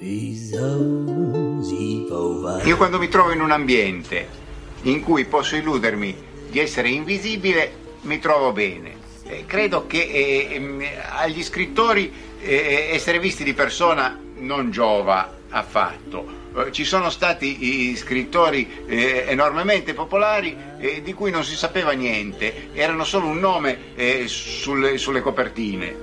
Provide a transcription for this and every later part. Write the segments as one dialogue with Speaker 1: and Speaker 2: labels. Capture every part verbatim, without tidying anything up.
Speaker 1: Io quando mi trovo in un ambiente in cui posso illudermi di essere invisibile, mi trovo bene. Eh, credo che eh, agli scrittori eh, essere visti di persona non giova affatto. Eh, ci sono stati i scrittori eh, enormemente popolari eh, di cui non si sapeva niente, erano solo un nome eh, sulle, sulle copertine.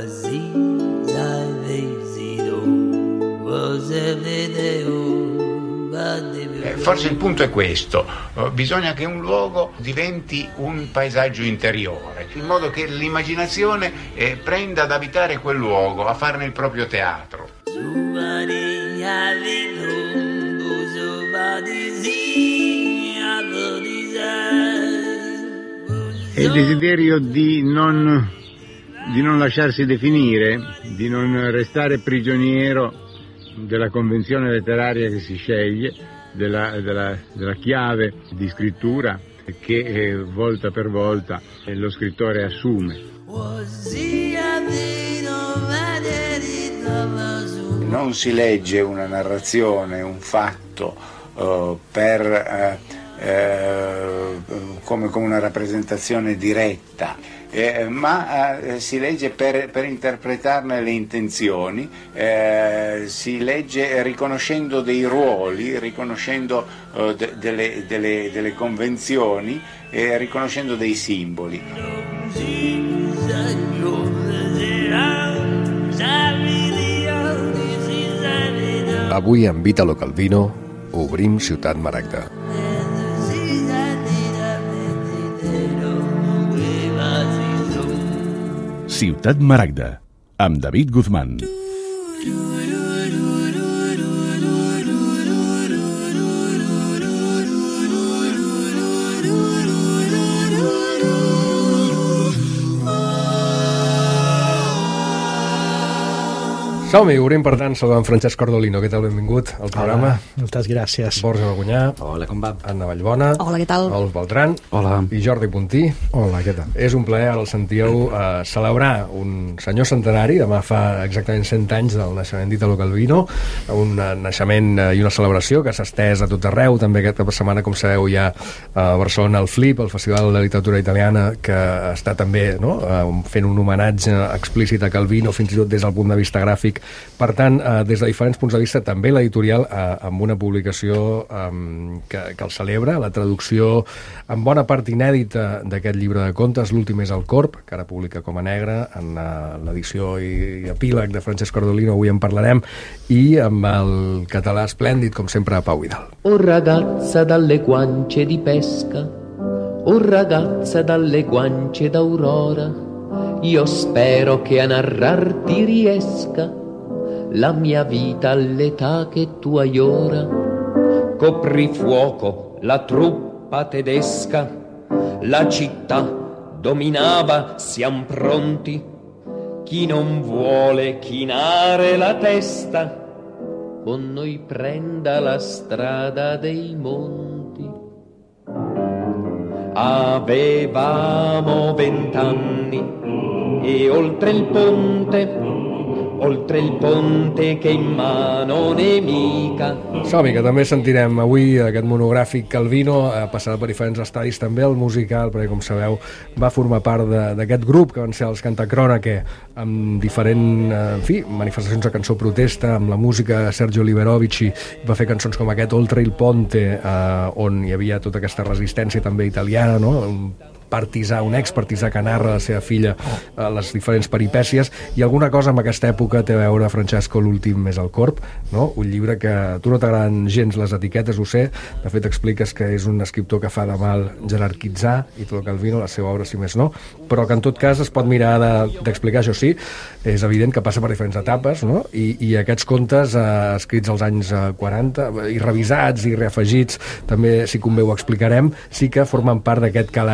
Speaker 1: Eh, forse il punto è questo, uh, bisogna che un luogo diventi un paesaggio interiore, in modo che l'immaginazione eh, prenda ad abitare quel luogo, a farne il proprio teatro.
Speaker 2: È il desiderio di non, di non lasciarsi definire, di non restare prigioniero della convenzione letteraria che si sceglie, della, della, della chiave di scrittura che eh, volta per volta eh, lo scrittore assume.
Speaker 1: Non si legge una narrazione, un fatto uh, per, uh, uh, come, come una rappresentazione diretta, Eh, ma eh, si legge per, per interpretarne le intenzioni, eh, si legge riconoscendo dei ruoli, riconoscendo eh, de, delle, delle, delle convenzioni e riconoscendo dei simboli.
Speaker 3: Avui amb Italo Calvino obrim Ciutat Maragda.
Speaker 4: Ciutat Maragda, amb David Guzmán.
Speaker 3: Som-hi, obrim per tant, saludant Francesc Cordolino. Què tal, benvingut al programa?
Speaker 5: Hola, moltes gràcies.
Speaker 3: Borja Bagunyà.
Speaker 6: Hola, com va?
Speaker 3: Anna Vallbona.
Speaker 7: Hola, què tal?
Speaker 3: Olf Beltran.
Speaker 6: Hola.
Speaker 3: I Jordi Puntí.
Speaker 5: Hola, què tal?
Speaker 3: És un plaer, ara el sentíeu, eh, celebrar un senyor centenari. Demà fa exactament cent anys del naixement d'Italo Calvino, un naixement i una celebració que s'ha estès a tot arreu. També aquesta setmana, com sabeu, hi ha a Barcelona el Flip, el Festival de Literatura Italiana, que està també, no?, fent un homenatge explícit a Calvino, fins i tot des del punt de vista gràfic. Per tant, eh, des de diferents punts de vista, també l'editorial eh, amb una publicació eh, que, que el celebra, la traducció en bona part inèdita d'aquest llibre de contes, L'últim és el corb, que ara publica com a negre en uh, l'edició i, i epíleg de Francesc Cordolino, avui en parlarem, i amb el català esplèndid, com sempre, a Pau Vidal.
Speaker 8: Oh ragazza dalle guance di pesca, oh ragazza dalle guance d'aurora, io spero che a narrarti riesca la mia vita all'età che tu hai ora. Coprifuoco, la truppa tedesca, la città dominava, siam pronti. Chi non vuole chinare la testa, con noi prenda la strada dei monti. Avevamo vent'anni e oltre il ponte, oltre il ponte che in mano nemica.
Speaker 3: Som-hi, que també sentirem avui aquest monogràfic Calvino, eh, passarà per diferents estadis també el musical, perquè com sabeu va formar part d'aquest grup que van ser els Cantacròniche, amb diferents eh, en fi, manifestacions de cançó protesta, amb la música de Sergio Liberovici, va fer cançons com aquest Oltre il ponte, eh, on hi havia tota aquesta resistència també italiana, no?, un partisà, un expartisà que narra la seva filla a les diferents peripècies, i alguna cosa amb aquesta època té a veure, Francesco, L'últim és el corb, no? Un llibre que a tu no t'agraden gens les etiquetes, ho sé, de fet expliques que és un escriptor que fa de mal jerarquitzar, Italo Calvino, la seva obra, si més no, però que en tot cas es pot mirar d'explicar, això sí, és evident que passa per diferents etapes, no? I, i aquests contes eh, escrits als anys quaranta, i revisats i reafegits, també, si convé, ho explicarem, sí que formen part d'aquest calaix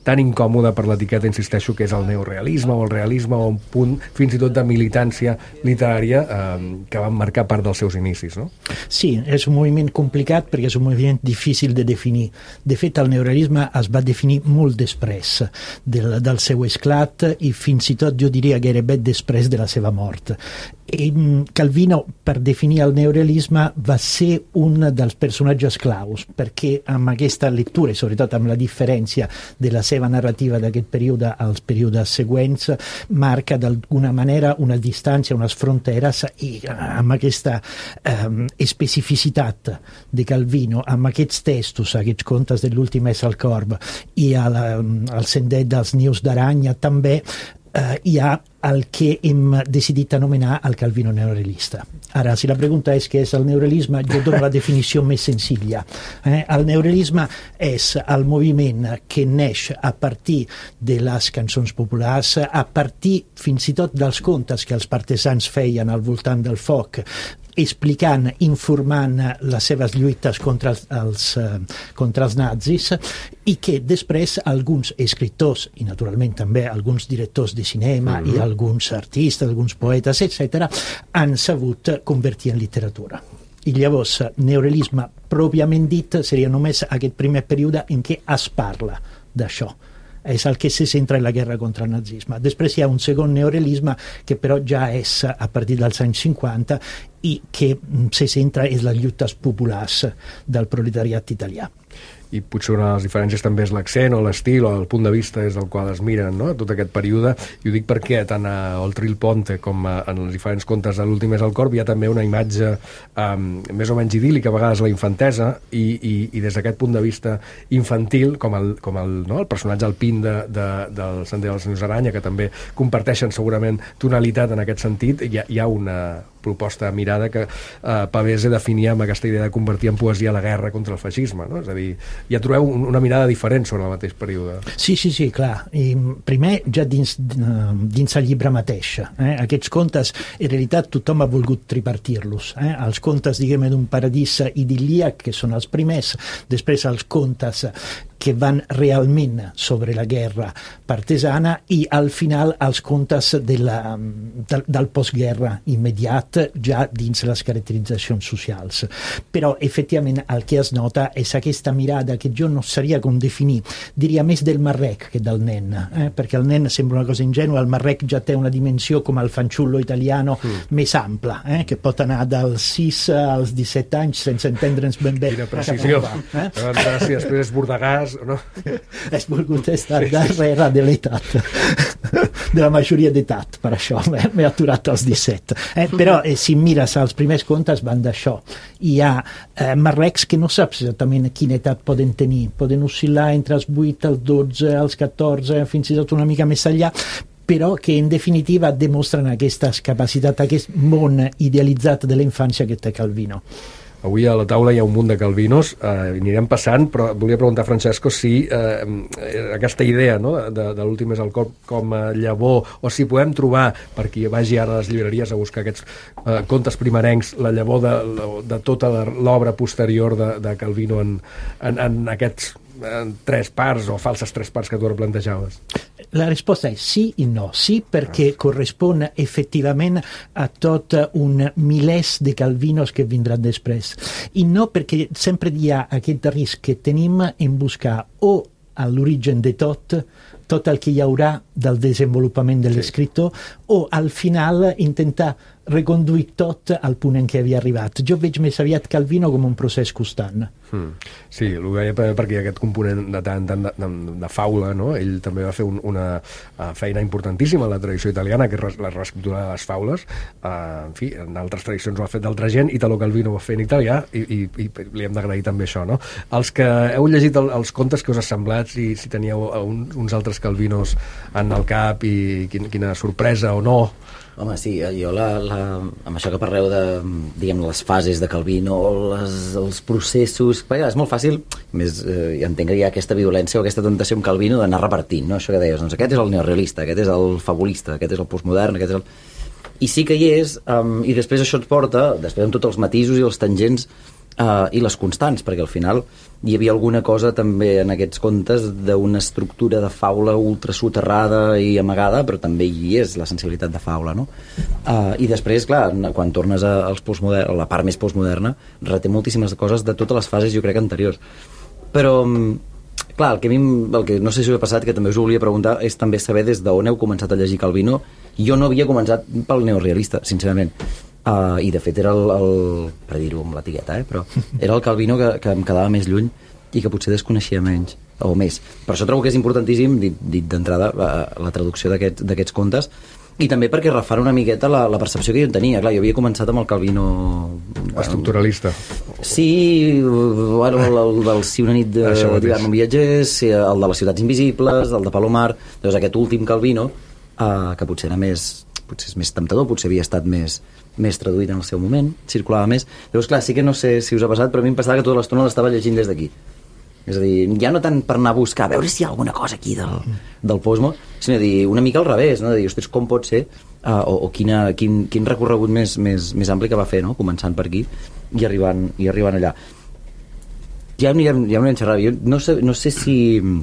Speaker 3: tan incòmode per l'etiqueta, insisteixo, que és el neorealisme o el realisme o un punt fins i tot de militància literària eh, que van marcar part dels seus inicis, no?
Speaker 5: Sí, és un moviment complicat perquè és un moviment difícil de definir. De fet, el neorealisme es va definir molt després del, del seu esclat i fins i tot, jo diria, gairebé després de la seva mort. I Calvino, per definir el neorealisme, va ser un dels personatges claus, perquè amb aquesta lectura, i sobretot amb la diferència de la seva narrativa d'aquest període als períodes següents, marca d'alguna manera una distància, unes fronteres, i amb aquesta eh, especificitat de Calvino, amb aquests textos, aquests contes de l'últim és al corb i al, al sender dels nius d'aranya també, Uh, hi ha el que hem decidit anomenar el Calvino neorealista. Ara, si la pregunta és què és el neorealisme, jo dono la definició més senzilla. Eh? El neorealisme és el moviment que neix a partir de les cançons populars, a partir fins i tot dels contes que els partisans feien al voltant del foc, explicant, informant les seves lluites contra els, els, eh, contra els nazis, i que després alguns escriptors, i naturalment també alguns directors de cinema mm-hmm. i alguns artistes, alguns poetes, etcètera, han sabut convertir en literatura. I llavors, neorealisme pròpiament dit seria només aquest primer període en què es parla d'això. És el que se centra en la guerra contra el nazisme. Després hi ha un segon neorealisme que però ja és a partir dels anys cinquanta i que se centra en les lluites populars del proletariat italià.
Speaker 3: I potser una de les diferències també és l'accent o l'estil o el punt de vista des del qual es miren, no?, tot aquest període. I ho dic perquè tant a Oltre il Ponte com a, en els diferents contes de l'últim és al corb hi ha també una imatge um, més o menys idíl·lica, a vegades la infantesa, i, i, i des d'aquest punt de vista infantil, com el, com el, no, el personatge alpín de, de, del Sender dels Nius d'Aranya, que també comparteixen segurament tonalitat en aquest sentit, hi ha, hi ha una proposta mirada que eh, Pavese definia amb aquesta idea de convertir en poesia la guerra contra el feixisme, no? És a dir, ja trobeu una mirada diferent sobre el mateix període.
Speaker 5: Sí, sí, sí, clar. I primer, ja dins, dins el llibre mateix, eh? Aquests contes, en realitat, tothom ha volgut tripartir-los. Eh? Els contes, diguem, d'un paradís idíl·lic, que són els primers, després els contes que van realment sobre la guerra partisana i al final els contes de la, del, del postguerra immediat ja dins les caracteritzacions socials. Però efectivament el que es nota és aquesta mirada que jo no sabria com definir, diria més del Marrec que del nen, eh? Perquè el nen sembla una cosa ingenua, el Marrec ja té una dimensió com el fanciullo italiano mm. més ampla, eh? Que pot anar dels sis als disset anys sense entendre'ns ben bé.
Speaker 3: Quina precisió. Eh? Gràcies, després és Bordegàs, no?
Speaker 5: Has volgut estar darrere de l'edat, de la majoria d'edat, per això m'he aturat als disset. Eh, però eh, si mires els primers contes van d'això. Hi ha eh, marrecs que no saps exactament quina edat poden tenir, poden oscil·lar entre els vuit, els dotze, els catorze, fins i tot una mica més enllà, però que en definitiva demostren aquestes capacitats, aquest món idealitzat de la infància que té Calvino.
Speaker 3: Avui a la taula hi ha un munt de Calvinos, eh, anirem passant, però volia preguntar a Francesco si eh, aquesta idea, no?, de, de l'últim és el corp com a llavor, o si podem trobar, per qui vagi ara a les llibreries a buscar aquests eh, contes primerencs, la llavor de, de tota l'obra posterior de, de Calvino en, en, en aquests en tres parts o falses tres parts que tu ara plantejaves.
Speaker 5: La risposta és sí i no. Sí, perquè correspon effectivament a tot un milers de Calvinos que vindran després. I no perquè sempre hi ha aquest risc que tenim en buscar o a l'origen de tot, tot el que hi haurà del desenvolupament de l'escriptor, o al final intentar reconduir tot al punt en què havia arribat. Jo veig més aviat Calvino com un procés constant.
Speaker 3: Mm. Sí, ho veia perquè aquest component de tant de, de, de faula, no? Ell també va fer un, una uh, feina importantíssima a la tradició italiana, que és la reescriptura de les faules. Uh, en fi, en altres tradicions ho ha fet d'altra gent, Italo Calvino ho va fer en italià, i, i, i li hem d'agrair també això, no? Els que heu llegit el, els contes que us ha semblat, si, si teníeu un, uns altres Calvinos en el cap i quin, quina sorpresa o no.
Speaker 6: Home, sí, jo la, la, amb això que parleu de, diguem, les fases de Calvino, les, els processos, perquè és molt fàcil, més, eh, ja entenc que hi ha aquesta violència o aquesta tentació amb Calvino d'anar repartint, no? Això que deies, doncs aquest és el neorealista, aquest és el fabulista, aquest és el postmodern, aquest és el... I sí que hi és, um, i després això ens porta, després amb tots els matisos i els tangents, uh, i les constants, perquè al final hi havia alguna cosa també en aquests contes d'una estructura de faula ultrasoterrada i amagada, però també hi és la sensibilitat de faula, no? Uh, I després, clar, quan tornes a, als postmoder- a la part més postmoderna, reté moltíssimes coses de totes les fases, jo crec, anteriors. Però, clar, el que, a mi, el que no sé si us ha passat, que també us ho volia preguntar, és també saber des d'on heu començat a llegir Calvino. Jo no havia començat pel neorealista, sincerament. Uh, i de fet era el, el per dir-ho amb l'etiqueta, eh? Però era el Calvino que, que em quedava més lluny i que potser desconeixia menys o més. Per això trobo que és importantíssim, dit, dit d'entrada, la, la traducció d'aquests d'aquests contes, i també perquè refara una miqueta la, la percepció que jo en tenia. Clar, jo havia començat amb el Calvino
Speaker 3: estructuralista.
Speaker 6: Sí, bueno, el, el del Si una nit d'hivern un viatger, el de les ciutats invisibles, el de Palomar, doncs aquest últim Calvino, uh, que potser era més potser és més temptador, potser havia estat més, més traduït en el seu moment, circulava més. Llavors, clar, sí que no sé si us ha passat, però a mi em passava que tota l'estona l'estava llegint des d'aquí. És a dir, ja no tant per anar a buscar, a veure si hi ha alguna cosa aquí del, del Posmo, sinó dir una mica al revés, no? De dir, ostres, com pot ser, uh, o, o quina, quin, quin recorregut més, més, més ampli que va fer, no? Començant per aquí i arribant, i arribant allà. Ja, ja, ja m'ho he xerrat. Jo no sé, no sé si...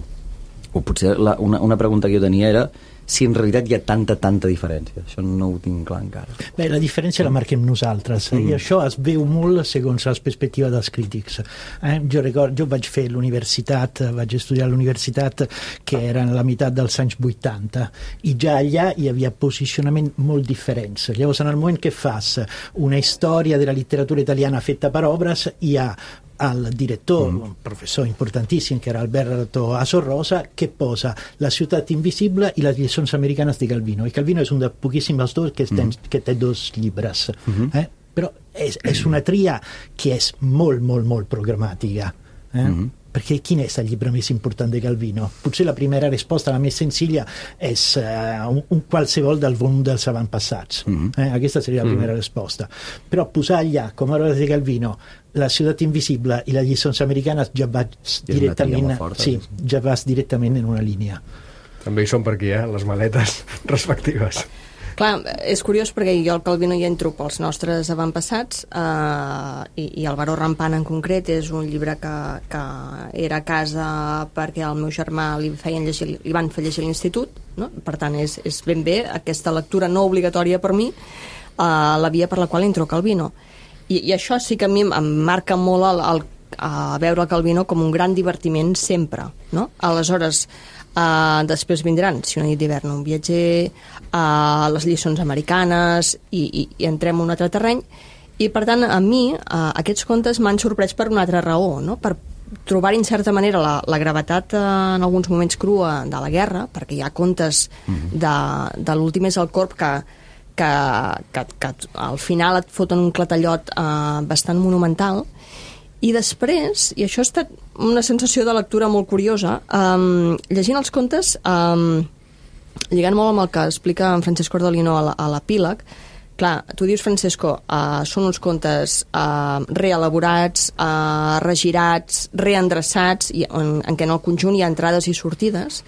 Speaker 6: O potser la, una, una pregunta que jo tenia era si en realitat hi ha tanta, tanta diferència. Això no ho tinc clar encara.
Speaker 5: Bé, la diferència la marquem nosaltres, mm. i això es veu molt segons la perspectiva dels crítics. Eh? Jo record, jo vaig fer l'universitat, vaig estudiar a l'universitat que era en la meitat dels anys vuitanta, i ja allà hi havia posicionament molt diferents. Llavors, en el moment que fas una història de la literatura italiana feta per obres, hi ha al direttore, mm. un professor importantíssim che era Alberto Asorrosa, che posa La ciutat invisible i les lliçons americanes de Calvino. I Calvino és un dels poquíssims autors que, mm. que té dos llibres. Mm-hmm. eh? Però és, és una tria que és molt, molt, molt programàtica. Eh? Mm-hmm. Perquè quin és el llibre més important de Calvino? Potser la primera risposta, la més senzilla, és uh, un, un qualsevol del volum dels avantpassats. Mm-hmm. eh? Aquesta seria la primera mm-hmm. risposta. Però posar allà, com a obra de Calvino, La ciutat invisible i les lliçons americanes, ja vas directament, forta, sí, ja vas directament en una línia.
Speaker 3: També hi són per aquí, eh? Les maletes respectives.
Speaker 7: Clar, és curiós perquè jo al Calvino hi entro pels nostres avantpassats, eh, i, i el Baró Rampant en concret és un llibre que, que era a casa perquè al meu germà li, feien llegir, li van fer llegir a l'institut, no? Per tant és, és ben bé aquesta lectura no obligatòria per mi, eh, la via per la qual entro a Calvino. I, i això sí que a mi em marca molt el, el, a veure el Calvino com un gran divertiment sempre, no? Aleshores, Uh, després vindran Si una nit d'hivern un viatger, uh, les lliçons americanes, i, i, i entrem en un altre terreny, i per tant a mi uh, aquests contes m'han sorprès per una altra raó, no? Per trobar en certa manera la, la gravetat uh, en alguns moments crua de la guerra, perquè hi ha contes mm-hmm. de, de l'últim és el corp que, que, que, que al final et foten un clatallot uh, bastant monumental. I després, i això ha estat una sensació de lectura molt curiosa, um, llegint els contes, um, lligant molt amb el que explica en Francesco Ardolino a l'epíleg, clar, tu dius, Francesco, uh, són uns contes uh, reelaborats, uh, regirats, reendreçats, i en, en què en el conjunt hi ha entrades i sortides,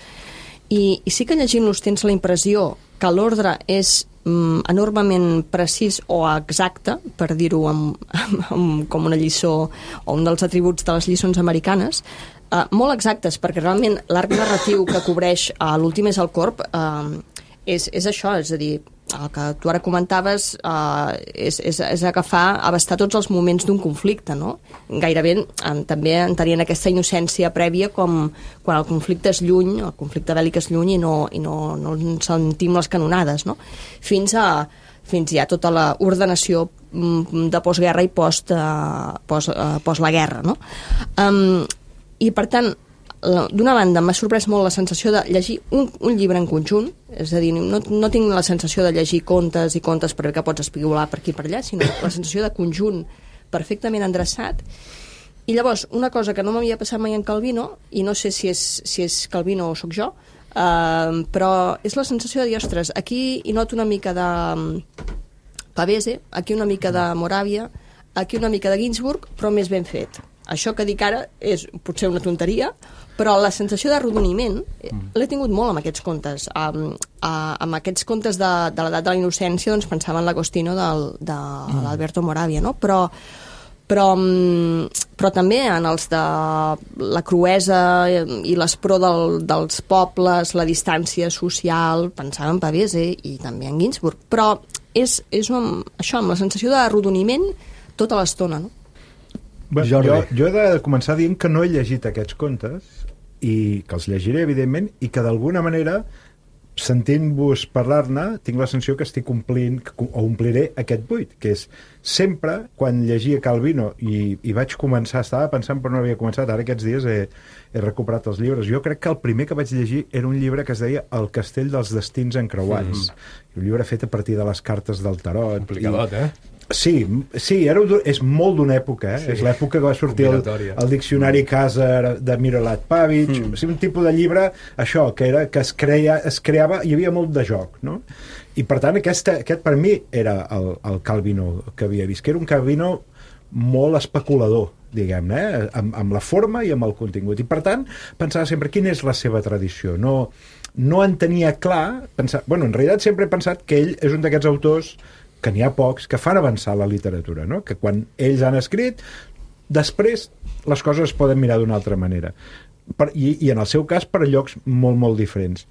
Speaker 7: i, i sí que llegint-los tens la impressió que l'ordre és enormement precís o exacte, per dir-ho amb, amb, amb, com una lliçó o un dels atributs de les lliçons americanes, eh, molt exactes, perquè realment l'arc narratiu que cobreix uh, l'últim és el corp, eh, és, és això, és a dir, el que tu ara comentaves uh, és, és, és agafar, abastar tots els moments d'un conflicte, no? Gairebé eh, també entenien aquesta innocència prèvia com quan el conflicte és lluny, el conflicte bèl·lic és lluny i no, i no, no sentim les canonades, no? Fins a fins ja tota l'ordenació de postguerra i post, uh, post, uh, post la guerra, no? Um, I per tant, d'una banda m'ha sorprès molt la sensació de llegir un, un llibre en conjunt, és a dir, no, no tinc la sensació de llegir contes i contes perquè pots espigolar per aquí i per allà, sinó la sensació de conjunt perfectament endreçat. I llavors, una cosa que no m'havia passat mai en Calvino, i no sé si és, si és Calvino o sóc jo, uh, però és la sensació de dir, ostres, aquí hi noto una mica de Pavese, aquí una mica de Moravia, aquí una mica de Ginsburg, però més ben fet. Això que dic ara és potser una tonteria, però la sensació d'arrodoniment l'he tingut molt amb aquests contes. Um, uh, amb aquests contes de, de l'edat de la innocència, doncs pensava en l'Agostino del, de l'Alberto Moravia, no? Però, però, però també en els de la cruesa i l'espró del, dels pobles, la distància social, pensava en Pavese i també en Ginsburg, però és, és un, això, amb la sensació d'arrodoniment tota l'estona, no?
Speaker 9: Bé, jo, jo he de començar dient que no he llegit aquests contes i que els llegiré, evidentment, i que d'alguna manera, sentint-vos parlar-ne, tinc la sensació que estic omplint o ompliré aquest buit, que és sempre, quan llegia Calvino i, i vaig començar, estava pensant però no havia començat, ara aquests dies he, he recuperat els llibres, jo crec que el primer que vaig llegir era un llibre que es deia El castell dels destins encreuats, mm. un llibre fet a partir de les cartes del tarot.
Speaker 3: Complicadot, i... eh?
Speaker 9: Sí, sí, era, és molt d'una època, eh? Sí. És l'època que va sortir el, el diccionari Kazar de Miroslav Pavic, mm. o sigui, un tipus de llibre, això, que, era, que es, creia, es creava, hi havia molt de joc, no? I per tant, aquesta, aquest per mi era el, el Calvino que havia vist, que era un Calvino molt especulador, diguem-ne, eh? amb, amb la forma i amb el contingut. I per tant, pensava sempre, quina és la seva tradició? No, no en tenia clar, pensar, bueno, en realitat sempre he pensat que ell és un d'aquests autors que n'hi ha pocs, que fan avançar la literatura, no? Que quan ells han escrit, després les coses es poden mirar d'una altra manera. Per, i, I en el seu cas per a llocs molt, molt diferents.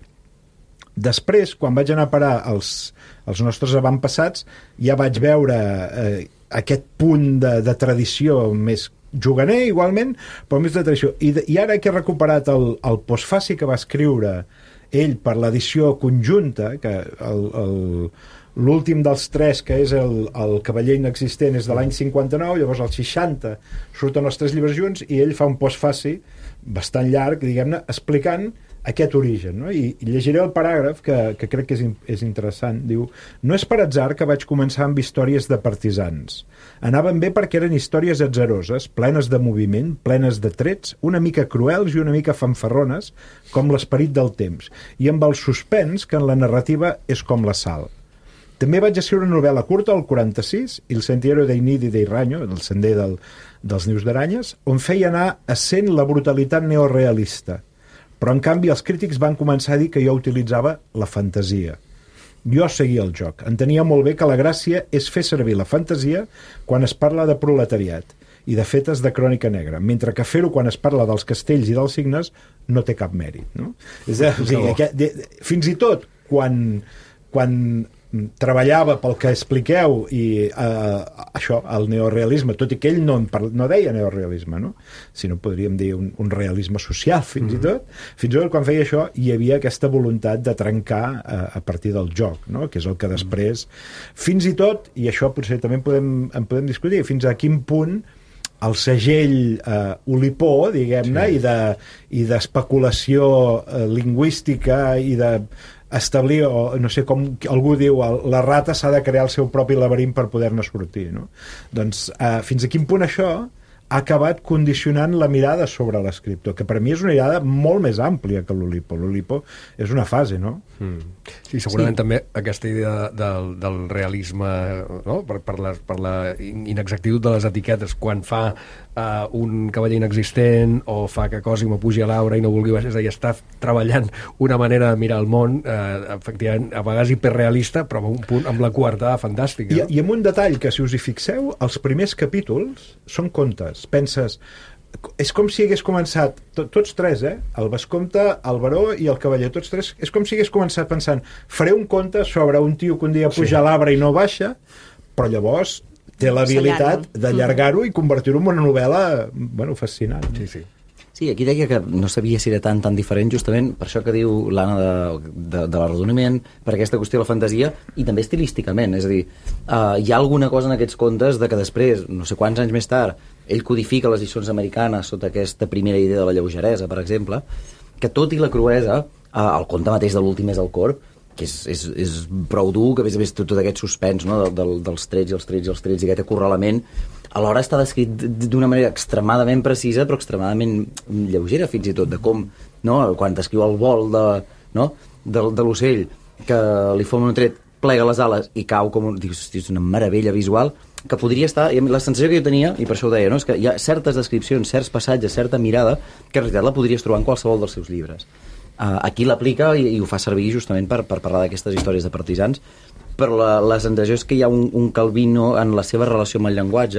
Speaker 9: Després, quan vaig anar a parar als, als nostres avantpassats, ja vaig veure eh, aquest punt de, de tradició més juganer, igualment, però més de tradició. I, de, i ara que he recuperat el, el postfaci que va escriure ell per l'edició conjunta, que el... el l'últim dels tres, que és el, el Cavaller inexistent, és de l'any cinquanta-nou, llavors al seixanta surten els tres llibres junts i ell fa un postfaci bastant llarg, diguem-ne, explicant aquest origen, no? I, i llegiré el paràgraf que, que crec que és, és interessant. Diu, no és per atzar que vaig començar amb històries de partisans. Anaven bé perquè eren històries atzaroses, plenes de moviment, plenes de trets, una mica cruels i una mica fanfarrones, com l'esperit del temps, i amb el suspens que en la narrativa és com la sal. També vaig escriure una novel·la curta, el quaranta-sis, Il sentiero dei nidi dei ragno, el sender del, dels nius d'aranyes, on feia anar essent la brutalitat neorealista. Però, en canvi, els crítics van començar a dir que jo utilitzava la fantasia. Jo seguia el joc. Entenia molt bé que la gràcia és fer servir la fantasia quan es parla de proletariat i de fetes de crònica negra, mentre que fer-ho quan es parla dels castells i dels signes no té cap mèrit, no? És a dir, que, de, fins i tot quan... quan treballava pel que expliqueu i eh, això, el neorealisme, tot i que ell no, no deia neorealisme, no? Sinó podríem dir un, un realisme social, fins mm. i tot. Fins i tot quan feia això hi havia aquesta voluntat de trencar eh, a partir del joc, no? Que és el que després, fins i tot, i això potser també en podem, en podem discutir, fins a quin punt el segell eh, Olipó, diguem-ne, sí. i de, i d'especulació eh, lingüística i de establir, o no sé com algú diu, la rata s'ha de crear el seu propi laberint per poder-ne sortir, no? Doncs eh, fins a quin punt això ha acabat condicionant la mirada sobre l'escriptor, que per mi és una mirada molt més àmplia que l'Olipo. L'Olipo és una fase, no?
Speaker 3: Mm. Sí, segurament sí. També aquesta idea del, del realisme, no? per, per, la, per la inexactitud de les etiquetes, quan fa uh, un cavaller inexistent o fa que cosa i m'ho pugi a l'aura i no vulgui baixar, és a dir, està treballant una manera de mirar el món, eh, efectivament, a vegades hiperrealista, però amb un punt, amb la coartada fantàstica.
Speaker 9: I, I amb un detall que, si us hi fixeu, els primers capítols són contes. Penses, és com si hagués començat, to, tots tres, eh? El vescomte, el baró i el cavaller, tots tres, és com si hagués començat pensant, faré un conte sobre un tio que un dia puja sí. a l'arbre i no baixa, però llavors té l'habilitat d'allargar-ho i convertir-ho en una novel·la, bueno, fascinant.
Speaker 3: Sí, sí.
Speaker 6: Sí, aquí deia que no sabia si era tan tan diferent, justament per això que diu l'Anna de, de, de l'arrodoniment, per aquesta qüestió de la fantasia, i també estilísticament, és a dir, uh, hi ha alguna cosa en aquests contes de que després, no sé quants anys més tard, ell codifica les lliçons americanes sota aquesta primera idea de la lleugeresa, per exemple, que tot i la cruesa, uh, el conte mateix de l'últim és el corp, que és, és, és prou dur, que a més a més tot, tot aquest suspens, no? de, de, dels trets i els trets i els trets i aquest acorralament, alhora està descrit d'una manera extremadament precisa però extremadament lleugera fins i tot, de com, no? Quan descriu el vol de, no? de, de l'ocell que li fa un tret, plega les ales i cau com un... Dius, és una meravella visual que podria estar, i la sensació que jo tenia, i per això ho deia, no? És que hi ha certes descripcions, certs passatges, certa mirada que en realitat la podries trobar en qualsevol dels seus llibres. Uh, aquí l'aplica i, i ho fa servir justament per, per parlar d'aquestes històries de partisans, però la, la sensació és que hi ha un, un Calvino en la seva relació amb el llenguatge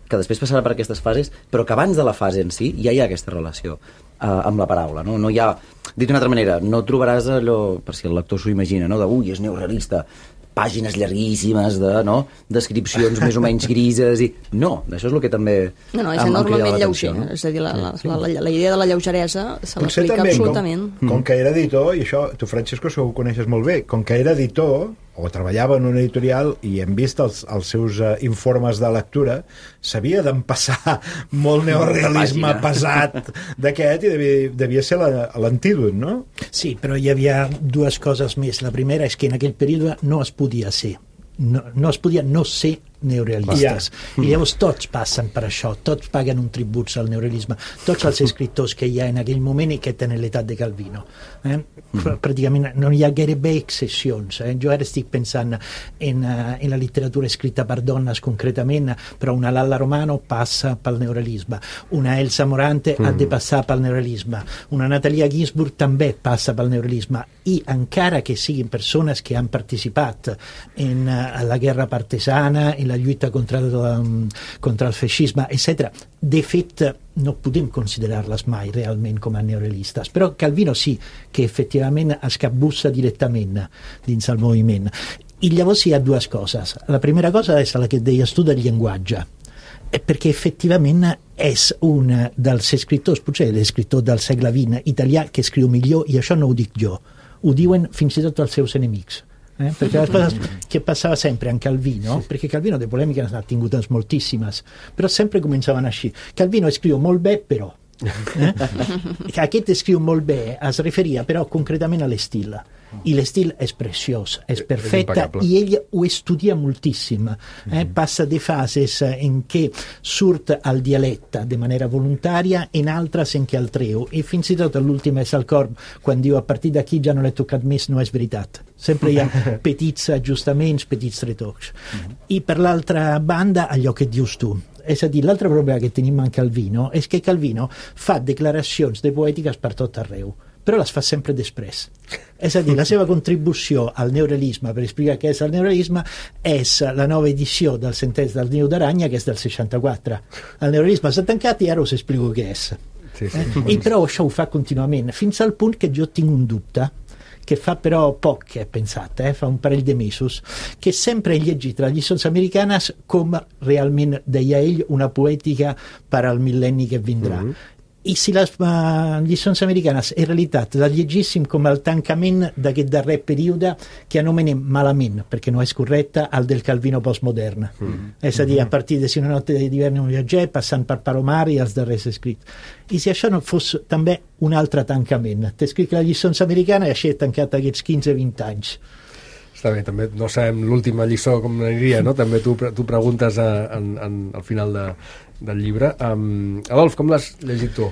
Speaker 6: que després passarà per aquestes fases, però que abans de la fase en si ja hi ha aquesta relació eh, amb la paraula, no? No hi ha, dit d'una altra manera, no trobaràs allò, per si el lector s'ho imagina, no? De, ui, és neorealista, pàgines llarguíssimes de, no? Descripcions més o menys grises i... No, això és el que també...
Speaker 7: No, no, és enormement lleuger, no? És a dir, la, la, la, la, la idea de la lleugeresa se l'explica absolutament.
Speaker 9: Com, com que era editor, i això tu, Francesco, segur ho coneixes molt bé, com que era editor, o treballava en una editorial i hem vist els, els seus uh, informes de lectura, s'havia d'empassar molt neorealisme pesat d'aquest i devia, devia ser l'antídot, no?
Speaker 5: Sí, però hi havia dues coses més. La primera és que en aquell període no es podia ser, no, no es podia no ser neorealistes. Yeah. I llavors tots passen per això, tots paguen un tribut al neorealisme, tots els escriptors que hi ha en aquell moment i que tenen l'edat de Calvino. Eh? Mm. Pràcticament no hi ha gairebé excepcions. Eh? Jo ara estic pensant en, uh, en la literatura escrita per dones concretament, però una Lalla Romano passa pel neorealisme, una Elsa Morante mm. ha de passar pel neorealisme, una Natalia Ginzburg també passa pel neorealisme, i encara que siguin persones que han participat en uh, la guerra partisana, en la lluita contra el, contra el feixisme, etcètera. De fet, no podem considerar-les mai realment com a neorealistes, però Calvino sí, que efectivament es capbussa directament dins el moviment. I llavors hi ha dues coses. La primera cosa és la que deies tu del llenguatge, perquè effectivament és un dels escriptors, potser l'escriptor del segle vint italià que escriu millor, i això no ho dic jo, ho diuen fins i tot els seus enemics. Eh? Perché la cosa che passava sempre en Calvino, perché Calvino de polemiche ne ha tingudes moltíssimes, però sempre començaven així. Calvino escriu molt bé, però eh? Aquest escriu molt bé es referia però concretament a l'estil, i l'estil és preciós, és perfecte, i ell ho estudia moltíssim, eh? Passa de fases en què surt al dialecte de manera voluntària, en altres en què el treu, i fins i tot l'últim és el Corb, quan diu a partir d'aquí ja no l'he tocat més, no és veritat. Sempre hi ha petits ajustaments, petits retocs. I per l'altra banda, allò que dius tu, és a dir, l'altre problema que tenim amb Calvino és que Calvino fa declaracions de poètiques per tot arreu, però les fa sempre després. És a dir, la seva contribució al neorealisme, per explicar què és el neorealisme, és la nova edició del Sentents del Niu d'Aranya, que és del seixanta-quatre. El neorealisme s'ha tancat i ara us explico què és. Sí, sí. Eh? I però això ho fa contínuament, fins al punt que jo tinc un dubte, che fa però poc che pensate, eh? Fa un parell de mesos, che sempre llegit les lliçons americanes com realment, deia ell, una poètica per al mil·lenni que vindrà. Mm-hmm. I si les uh, lliçons americanes en realitat les llegíssim com el tancament d'aquest darrer període que anomenem malament, perquè no és correcte, el del Calvino postmodern. Mm-hmm. És a dir, a partir de Si una notte d'hivern un viatger, passant per Palomar i els darrers escrits. I si això no fos també un altre tancament? T'escric les lliçons americanes i així he tancat aquests quinze vint anys.
Speaker 3: Està bé, també no sabem l'última lliçó com aniria, no? També tu, tu preguntes a, en, en, al final de, del llibre. Um, Adolf, com l'has llegit tu?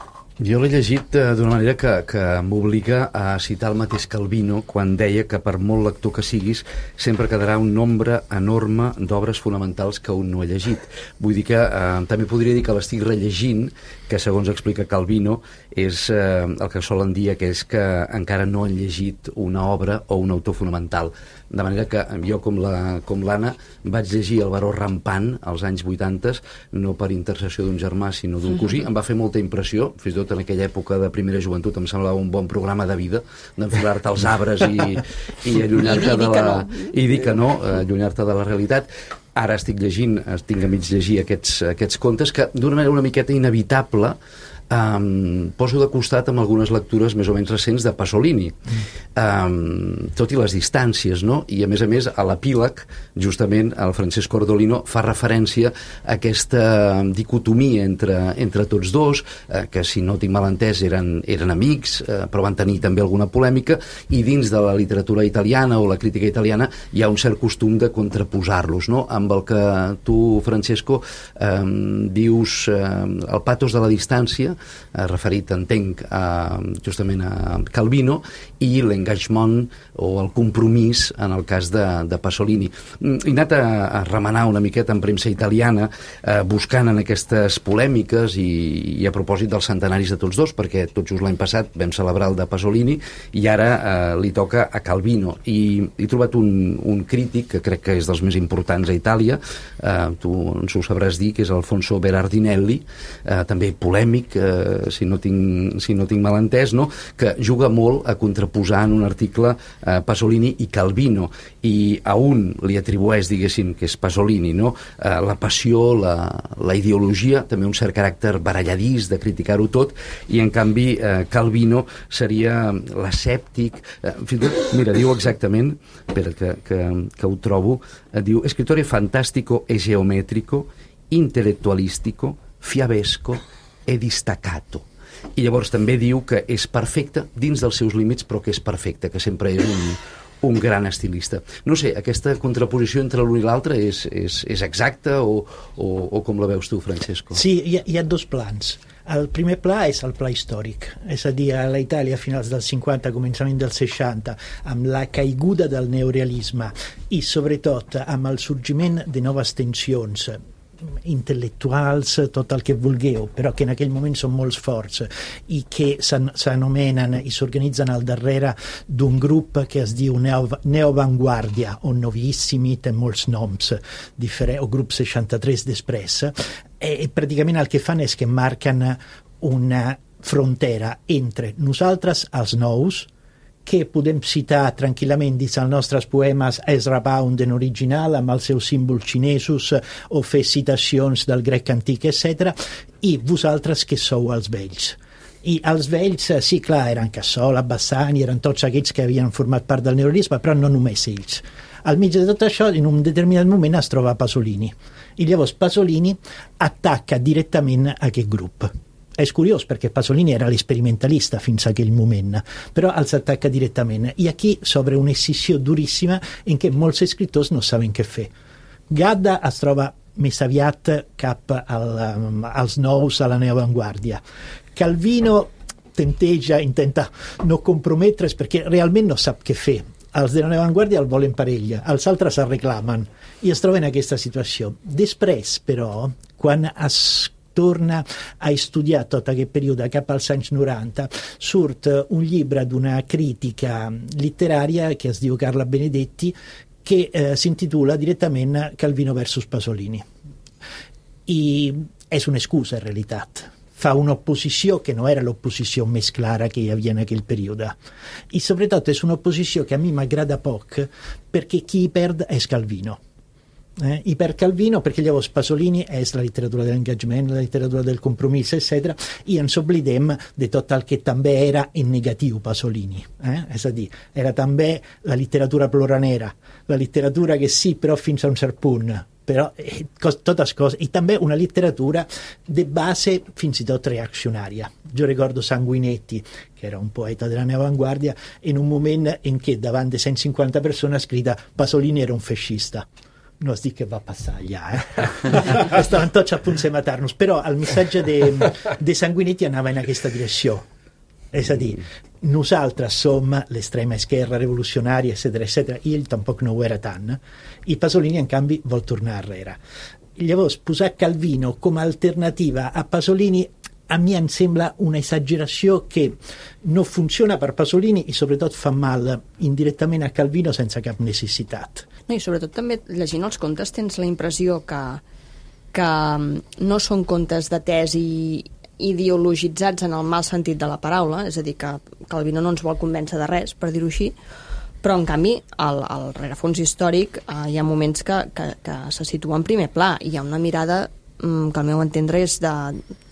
Speaker 10: Jo l'he llegit uh, d'una manera que, que m'obliga a citar el mateix Calvino quan deia que per molt lector que siguis sempre quedarà un nombre enorme d'obres fonamentals que un no ha llegit. Vull dir que uh, també podria dir que l'estic rellegint, que segons explica Calvino és uh, el que solen dir que és que encara no han llegit una obra o un autor fonamental. De manera que jo, com la, com l'Anna, vaig llegir El baró rampant als anys vuitanta, no per intercessió d'un germà, sinó d'un cosí. Em va fer molta impressió, fins i tot en aquella època de primera joventut em semblava un bon programa de vida, d'enfilar-te als arbres i, i allunyar-te de la... I dir que no, allunyar-te de la realitat. Ara estic llegint, estic a mig llegir aquests, aquests contes que, d'una manera una miqueta inevitable, Um, poso de costat amb algunes lectures més o menys recents de Pasolini, um, tot i les distàncies, no? I a més a més a l'epíleg justament el Francesco Ardolino fa referència a aquesta dicotomia entre, entre tots dos, eh, que si no tinc mal entès eren, eren amics, eh, però van tenir també alguna polèmica, i dins de la literatura italiana o la crítica italiana hi ha un cert costum de contraposar-los, no? Amb el que tu, Francesco, eh, dius eh, el patos de la distància, eh, referit, entenc, a, justament a Calvino, i l'engagement o el compromís en el cas de, de Pasolini. He anat a, a remenar una miqueta en premsa italiana, eh, buscant en aquestes polèmiques i, i a propòsit dels centenaris de tots dos, perquè tot just l'any passat vam celebrar el de Pasolini i ara eh, li toca a Calvino, i he trobat un, un crític que crec que és dels més importants a Itàlia, eh, tu ens ho sabràs dir, que és Alfonso Berardinelli, eh, també polèmic, eh, si, no tinc, si no tinc mal entès, no? Que juga molt a contraposar en un article eh, Pasolini i Calvino, i a un li atribueix, diguéssim, que és Pasolini, no? eh, la passió, la, la ideologia, també un cert caràcter baralladís de criticar-ho tot, i en canvi eh, Calvino seria l'escèptic, eh, fins i tot, mira, diu exactament, espera que, que, que ho trobo, eh, diu, escrittore fantastico e geometrico, intellettualistico, fiabesco e distaccato. I llavors també diu que és perfecte dins dels seus límits, però que és perfecte, que sempre és un, un gran estilista. No sé, aquesta contraposició entre l'un i l'altre és, és, és exacta o, o, o com la veus tu, Francesco?
Speaker 5: Sí, hi ha, hi ha dos plans. El primer pla és el pla històric, és a dir, a la Itàlia a finals dels cinquanta, començament dels seixanta, amb la caiguda del neorealisme i sobretot amb el sorgiment de noves tensions intel·lectuals, tot el que vulgueu, però que en aquell moment són molt forts i que s'anomenen i s'organitzen al darrere d'un grup que es diu Neovanguardia o Novissimi, té molts noms diferents, o grup seixanta-tres després, i pràcticament el que fan és que marquen una frontera entre nosaltres, els nous, que podem citar tranquil·lament dins els nostres poemes Ezra Pound en original amb els seus símbols xinesos o fer citacions del grec antic, etcètera, i vosaltres que sou els vells. I els vells, sí, clar, eren Cassola, Bassani, eren tots aquells que havien format part del neorealisme, però no només ells. Al mig de tot això, in un determinat moment es troba Pasolini. I llavors Pasolini attacca directament aquest grup. És curiós perquè Pasolini era l'experimentalista fins a aquell moment, però els attacca directament. I aquí s'obre una escissió duríssima en què molts escriptors no saben què fer. Gadda es troba més aviat cap al, als nous, a la neoavanguardia. Calvino tenteja, intenta no comprometre's perquè realment no sap què fer. Els de la neoavanguardia el volen per ella, els altres es reclamen i es troben en aquesta situació. Després, però, quan es torna a estudiar tot aquest període cap als anys noranta, surt un llibre d'una crítica literària que es diu Carla Benedetti, que eh, s'intitula directament Calvino versus Pasolini. I és una excusa, en realitat. Fa un'opposició que no era l'opposició més clara que hi havia en aquell període. I sobretot és una opposició que a mi m'agrada poc perquè qui hi perd és Calvino. Eh, i per Calvino, perquè llavors Pasolini és la literatura de l'engagement, la literatura del compromís, etcètera, i ens oblidem de tot el que també era en negatiu Pasolini, eh? És a dir, era també la literatura ploranera, la literatura que sí, però fins a un cert punt, però eh, totes coses, i també una literatura de base fins i tot reaccionària. Jo ricordo Sanguinetti, que era un poeta de la neoavanguardia, in un moment en què davant de cent cinquanta persones crida Pasolini era un fascista. No es dic què va passar allà, eh? Estaven tots a punt de matar-nos, però el missatge de, de Sanguinetti anava en aquesta direcció. És a dir, nosaltres som l'extrema esquerra revolucionària, etcètera, etcètera, i ell tampoc no ho era tant. I Pasolini, en canvi, vol tornar arrere. Llavors, posar Calvino com a alternativa a Pasolini a mi em sembla una esageració que no funciona per Pasolini i sobretot fa mal indirectament a Calvino sense cap necessitat.
Speaker 7: No, i sobretot també llegint els contes tens la impressió que, que no són contes de tesi ideologitzats en el mal sentit de la paraula, és a dir, que Calvino no ens vol convèncer de res, per dir-ho així, però en canvi al, al rerefons històric eh, hi ha moments que, que, que se situa en primer pla, i hi ha una mirada mm, que al meu entendre és de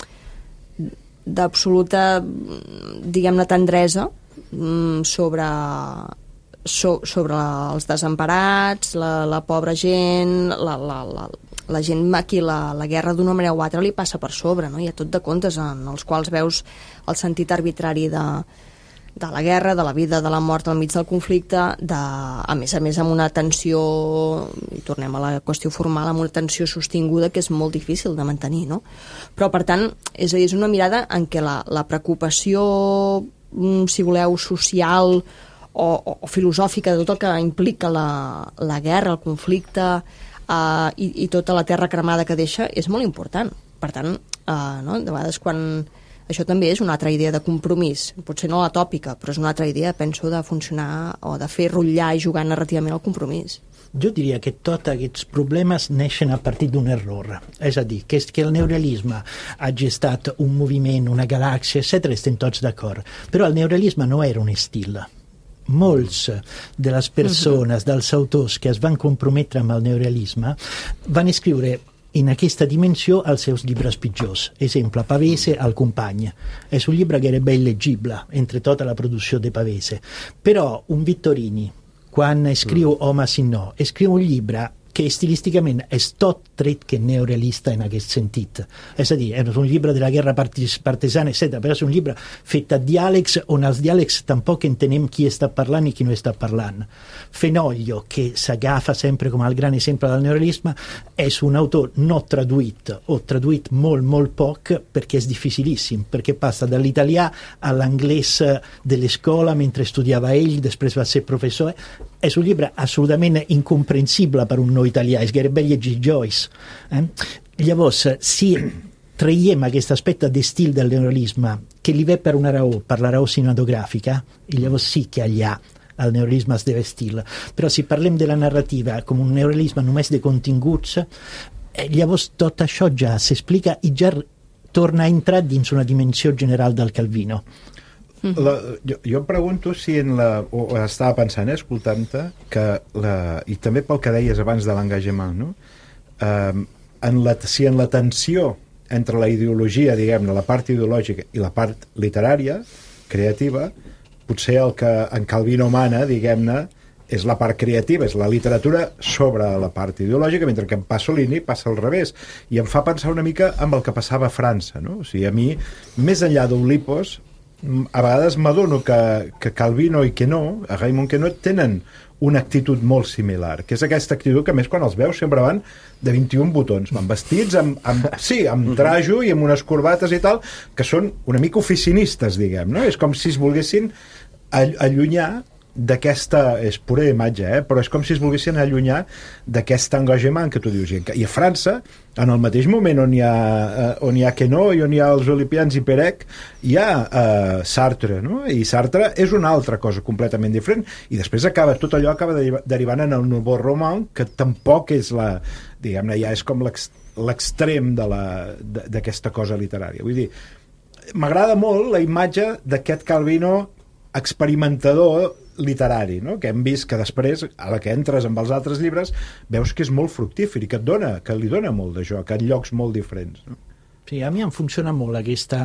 Speaker 7: d'absoluta, diguem-ne, tendresa sobre, so, sobre els desemparats, la, la pobra gent, la, la, la, la gent a qui la, la guerra d'una manera o altra li passa per sobre, no? Hi ha tot de contes en els quals veus el sentit arbitrari de, de la guerra, de la vida, de la mort al mig del conflicte, de, a més a més amb una tensió, i tornem a la qüestió formal, amb una tensió sostinguda que és molt difícil de mantenir, no? Però, per tant, és a dir, és una mirada en què la, la preocupació, si voleu, social o, o, o filosòfica de tot el que implica la, la guerra, el conflicte eh, i, i tota la terra cremada que deixa és molt important. Per tant, eh, no? De vegades quan... Això també és una altra idea de compromís, potser no la tòpica, però és una altra idea, penso, de funcionar o de fer rotllar i jugar narrativament al compromís.
Speaker 5: Jo diria que tots aquests problemes neixen a partir d'un error. És a dir, que, és que el neorealisme ha gestat un moviment, una galàxia, etcètera, estem tots d'acord. Però el neorealisme no era un estil. Molts de les persones, dels autors que es van comprometre amb el neorealisme, van escriure in aquesta dimensió els seus llibres pitjors. Exemple, Pavese al company. És un llibre gairebé il·legible entre tota la producció de Pavese. Però un Vittorini, quan escriu mm. Home si no, escriu un llibre que estilísticament és tot tret que neorealista en aquest sentit. És a dir, és un llibre de la guerra partisana, etcètera, però és un llibre fet a diàlegs on els diàlegs tampoc entenem qui està parlant i qui no està parlant. Fenoglio, que s'agafa sempre com el gran exemple del neorealisme, és un autor no traduït o traduït molt, molt poc perquè és dificilíssim, perquè passa de l'italià a l'anglès de l'escola mentre estudiava ell, després va ser professor. És un llibre absolutament incomprensible per un no italià, és gairebé llegir Joyce. Eh? Llavors, si traiem aquest aspecte d'estil del neorealisme, que li ve per una raó, per la raó cinematogràfica, i llavors sí que allà el neorealisme es deve estil. Però si parlem de la narrativa com un neorealisme només de continguts, eh, llavors tot això ja s'explica i ja torna a entrar dins una dimensió general del Calvino.
Speaker 9: La, jo, jo em pregunto si en la, o estava pensant, eh, escoltant-te, que la, i també pel que deies abans de l'engagement, no? Eh, en la, si en la tensió entre la ideologia, diguem-ne, la part ideològica i la part literària, creativa, potser el que en Calvino mana, diguem-ne, és la part creativa, és la literatura sobre la part ideològica, mentre que en Pasolini passa al revés. I em fa pensar una mica amb el que passava a França, no? O sigui, a mi, més enllà d'Oulipo, a vegades m'adono que, que Calvino i Queneau, a Raymond Queneau, tenen una actitud molt similar, que és aquesta actitud que, a més, quan els veus sempre van de vint-i-un botons, van vestits amb, amb, sí, amb trajo i amb unes corbates i tal, que són una mica oficinistes, diguem, no? És com si es volguessin allunyar d'aquesta, és pura imatge, eh? Però és com si es volguessin allunyar d'aquest engagement que tu dius. I a França, en el mateix moment on hi ha, eh, on hi ha Queneau i on hi ha els Olipians i Perec, hi ha eh, Sartre, no? I Sartre és una altra cosa completament diferent, i després acaba, tot allò acaba derivant en el Nouveau Roman, que tampoc és la, diguem-ne, ja és com l'extrem d'aquesta cosa literària. Vull dir, m'agrada molt la imatge d'aquest Calvino experimentador literari, no? Que hem vist que després, a la que entres amb els altres llibres, veus que és molt fructífer i que et dona, que li dona molt de joc, en llocs molt diferents, no?
Speaker 5: Sí, a mi em funciona molt aquesta,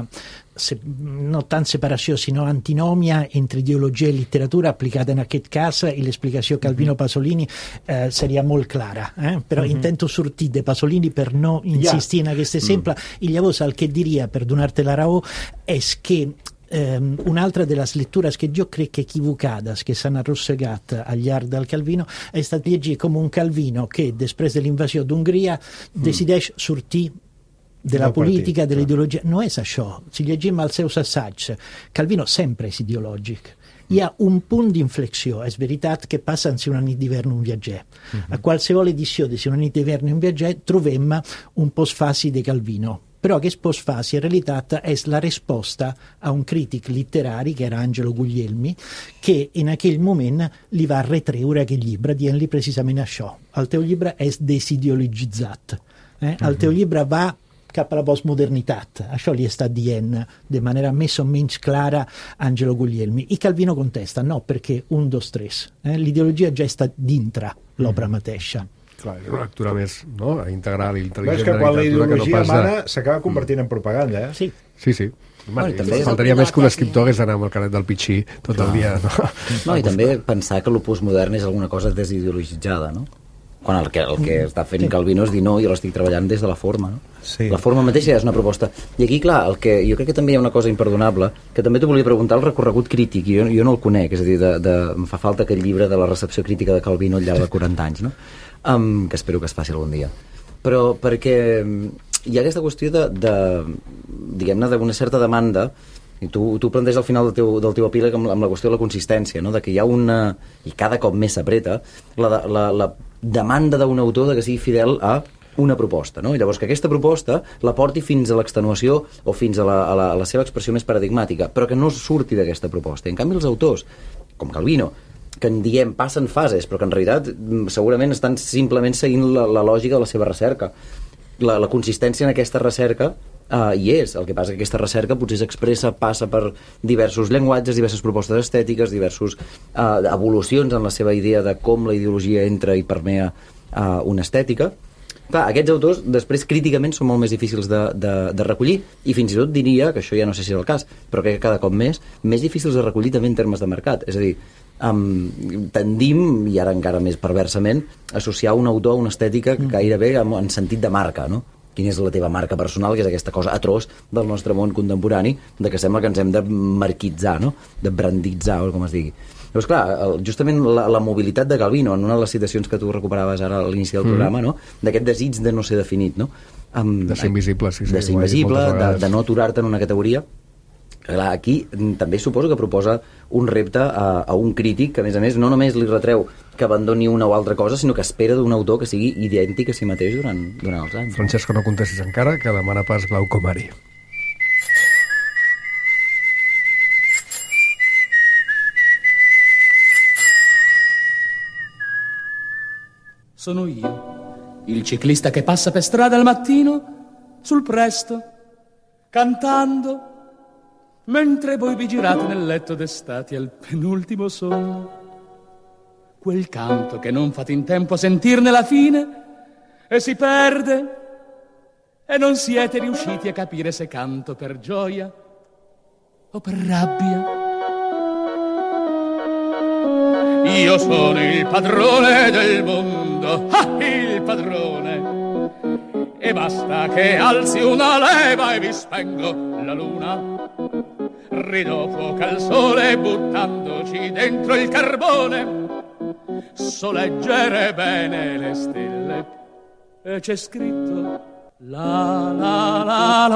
Speaker 5: no tant separació, sinó antinòmia entre ideologia i literatura applicada en aquest cas, i l'explicació Calvino-Pasolini eh, seria molt clara, eh? Però mm-hmm. intento sortir de Pasolini per no insistir yeah. en aquest exemple, mm. i llavors el que diria, per donar-te la raó, és que Um, un'altra de les lectures que jo crec equivocades que s'han arrossegat al llarg del Calvino è estat llegir com un Calvino que després de l'invasió d'Hongria mm. decideix sortir de la política, partit, de l'ideologia. No és això. Si llegim els seus assaigs, Calvino sempre és ideològic. Hi ha un punt d'inflexió. És veritat que passa en Si una nit d'hivern un viatger. Mm-hmm. A qualsevol edició de Si una nit d'hivern un viatger trobem un postfaci de Calvino. Però aquest postfaci in realitat és la risposta a un crític literari que era Angelo Guglielmi, che in aquell moment li va retreure aquest llibre dient-li precisament això. El teu llibre és desideologitzat. Eh? El teu llibre va cap a la postmodernitat. Això li està dient de manera més o menys clara Angelo Guglielmi. I Calvino contesta, no, perché un, dos, tres. Eh? L'ideologia ja està dintre l'obra mateixa.
Speaker 3: Clar, és una lectura més, no?, integral i intel·ligent.
Speaker 9: És que quan la ideologia mana s'acaba convertint en propaganda, eh?
Speaker 5: Sí.
Speaker 3: Sí, sí. Bueno, també faltaria més que un escriptor hagués d'anar amb el carnet del Pichí tot el dia. No,
Speaker 6: no i també pensar que el postmodern és alguna cosa desideologitzada, no? quan el que, el que està fent Calvino és dir no, jo l'estic treballant des de la forma, no?
Speaker 9: Sí.
Speaker 6: La forma mateixa ja és una proposta. I aquí, clar, el que, jo crec que també hi ha una cosa imperdonable, que també t'ho volia preguntar, el recorregut crític, jo, jo no el conec, és a dir, de, de, em fa falta aquest llibre de la recepció crítica de Calvino al llarg de quaranta anys, no? Um, que espero que es faci algun dia. Però perquè hi ha aquesta qüestió de, de diguem-ne, d'una certa demanda, i tu, tu planteges al final del teu, del teu epíleg amb, amb la qüestió de la consistència, no? De que hi ha una, i cada cop més s'apreta, la, la, la demanda d'un autor de que sigui fidel a una proposta, no? I llavors que aquesta proposta la porti fins a l'extenuació o fins a la, a la, a la seva expressió més paradigmàtica, però que no surti d'aquesta proposta. I en canvi els autors, com Calvino, que en diem passen fases, però que en realitat segurament estan simplement seguint la, la lògica de la seva recerca. La, la consistència en aquesta recerca uh, hi és. El que passa que aquesta recerca potser s'expressa, passa per diversos llenguatges, diverses propostes estètiques, diversos uh, evolucions en la seva idea de com la ideologia entra i permea uh, una estètica. Clar, aquests autors després críticament són molt més difícils de, de, de recollir, i fins i tot diria, que això ja no sé si és el cas, però crec que cada cop més, més difícils de recollir també en termes de mercat. És a dir, um, tendim, i ara encara més perversament, associar un autor a una estètica mm. gairebé en, en sentit de marca, no? Quina és la teva marca personal, que és aquesta cosa atroç del nostre món contemporani, de que sembla que ens hem de marquitzar, no? De branditzar, o com es digui. Llavors, clar, el, justament la, la mobilitat de Calvino, en una de les citacions que tu recuperaves ara a l'inici del mm. programa, no? D'aquest desig de no ser definit, no? Um,
Speaker 3: de ser invisible, sí, sí.
Speaker 6: De ser invisible, de, de no aturar-te en una categoria. Clar, aquí també suposo que proposa un repte a, a un crític que, a més a més, no només li retreu que abandoni una o altra cosa, sinó que espera d'un autor que sigui idèntic a si mateix durant, durant els anys.
Speaker 3: Francesco, no contestis encara, que demana pas Glauco Mari.
Speaker 11: Sono io, il ciclista che passa per strada al mattino, sul presto, cantando, mentre voi vi girate nel letto d'estate al penultimo sonno. Quel canto che non fate in tempo a sentirne la fine e si perde e non siete riusciti a capire se canto per gioia o per rabbia. Io sono il padrone del mondo, ah, il padrone, e basta che alzi una leva e vi spengo la luna. Ridò fuoco al sole buttandoci dentro il carbone, so leggere bene le stelle e c'è scritto la la la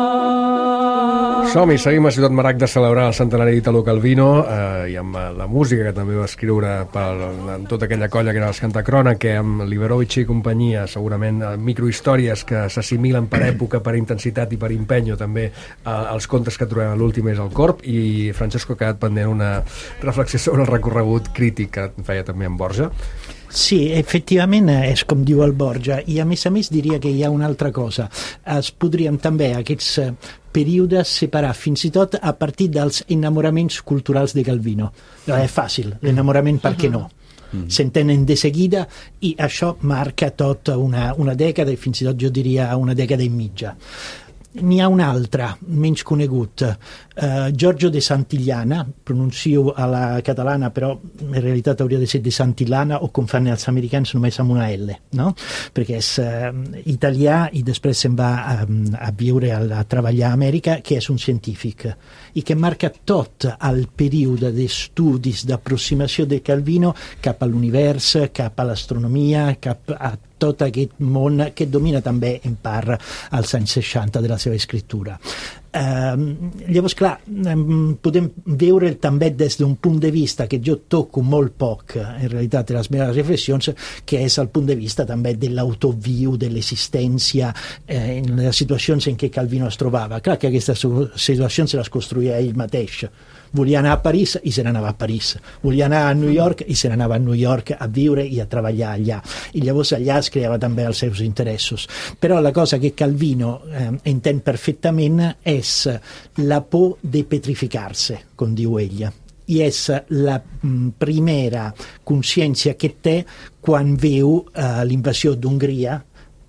Speaker 11: la.
Speaker 3: Som-hi, seguim a Ciutat Maragda a celebrar el centenari d'Italo Calvino eh, i amb la música que també va escriure per, en tota aquella colla que era els Cantacrona, que amb Liberovic i companyia, segurament eh, microhistòries que s'assimilen per època, per intensitat i per impenyo també eh, els contes que trobem a l'últim és el Corb, i Francesco ha quedat pendent una reflexió sobre el recorregut crític que feia també en Borja.
Speaker 5: Sí, efectivament és com diu el Borja, i a més a més diria que hi ha una altra cosa. Es podríem també aquests períodes separar fins i tot a partir dels enamoraments culturals de Calvino. No, és fàcil, l'enamorament per què no? Mm. S'entenen de seguida, i això marca tota una, una dècada, i fins i tot jo diria una dècada i mitja. N'hi ha un altre, menys conegut, uh, Giorgio de Santillana, pronuncio a la catalana, però en realitat hauria de ser de Santillana, o com fan els americans només amb una L, no? Perquè és uh, italià i després se'n va a, a viure, a, a treballar a Amèrica, que és un científic, i que marca tot el període d'estudis, d'approximació de Calvino cap a l'univers, cap a l'astronomia, cap a tot aquest món que domina també en part als anys seixanta de la seva escriptura. Um, llavors, clar, um, podem veure també des d'un punt de vista que jo toco molt poc, en realitat, de les meves reflexions, que és el punt de vista també de l'autor viu, de l'existència, eh, en les situacions en què Calvino es trobava. Clar que aquestes situacions se les construïa ell mateix. Volia anar a París i se n'anava a París. Volia anar a New York i se n'anava a New York a viure i a treballar allà. I llavors allà es creava també els seus interessos. Però la cosa que Calvino eh, entén perfectament és la por de petrificar-se, com diu ella. I és la mm, primera consciència que té quan veu eh, l'invasió d'Hongria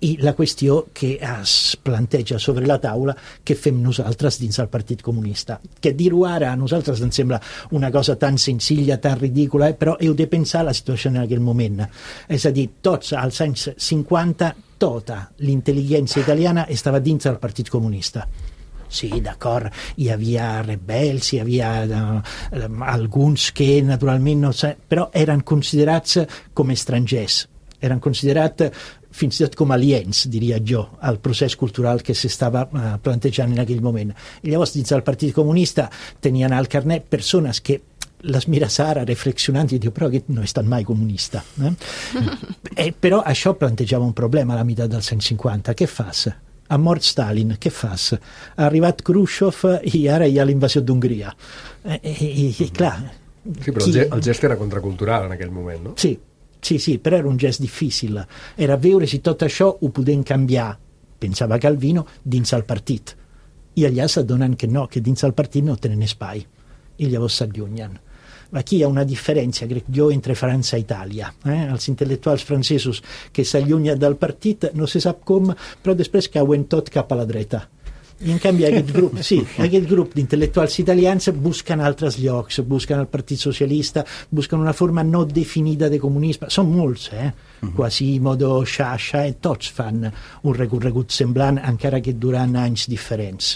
Speaker 5: i la qüestió que es planteja sobre la taula què fem nosaltres dins del Partit Comunista. Que dir-ho ara a nosaltres ens sembla una cosa tan senzilla, tan ridícula, eh? Però heu de pensar la situació en aquell moment. És a dir, tots als anys cinquanta, tota l'intel·ligència italiana estava dins del Partit Comunista. Sí, d'acord, hi havia rebels, hi havia uh, alguns que naturalment no sé, però eren considerats com estrangers, eren considerats fins i tot com aliens, diria jo, al procés cultural que s'estava uh, plantejant en aquell moment. I llavors, dins del Partit Comunista tenien al carnet persones que les mires ara reflexionant i diu, però aquest no és tan mai comunista. Eh? eh, però això plantejava un problema a la meitat dels anys cinquanta. Què fas? Ha mort Stalin, què fas? Ha arribat Khrushchev i ara hi ha l'invasió d'Hongria. Eh, i, i clar...
Speaker 3: Sí, però qui... el gest era contracultural en aquell moment, no?
Speaker 5: Sí, sí, sí, però era un gest difícil. Era veure si tot això ho podem canviar, pensava Calvino, dins el partit. I allà s'adonen que no, que dins el partit no tenen espai. I llavors s'allunyen. Aquí hi ha una diferència, crec jo, entre França i Itàlia. Eh? Els intel·lectuals francesos que s'allunyen del partit, no se sap com, però després cauen tot cap a la dreta. I en canvi aquest grup, sí, aquest grup d'intel·lectuals italians busquen altres llocs, busquen el Partit Socialista, busquen una forma no definida de comunisme. Són molts, eh? Uh-huh. Quasimodo, Sciascia, i tots fan un recorregut semblant, encara que durant anys diferents.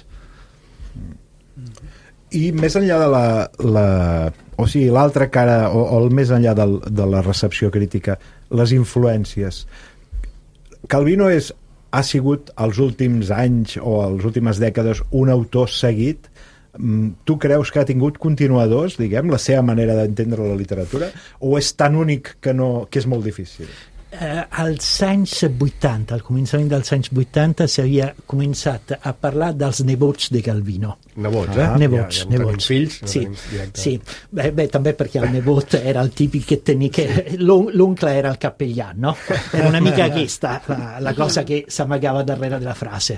Speaker 9: I més enllà de la, la o sigui, l'altra cara, o, o el més enllà del, de la recepció crítica, les influències. Calvino és, ha sigut els últims anys o les últimes dècades un autor seguit. Tu creus que ha tingut continuadors, diguem, la seva manera d'entendre la literatura, o és tan únic que, no, que és molt difícil?
Speaker 5: Eh, als anys vuitanta, al començament dels anys vuitanta, s'havia començat a parlar dels nebots de Calvino.
Speaker 3: Nebots, eh?
Speaker 5: Ah, nebots,
Speaker 3: ja, ja no
Speaker 5: nebots.
Speaker 3: Fills, no
Speaker 5: sí, sí. Bé, bé, també perquè el nebot era el típic que tenia, que l'oncle era el capellà, no? Era una mica aquesta la, la cosa che s'amagava darrere della frase.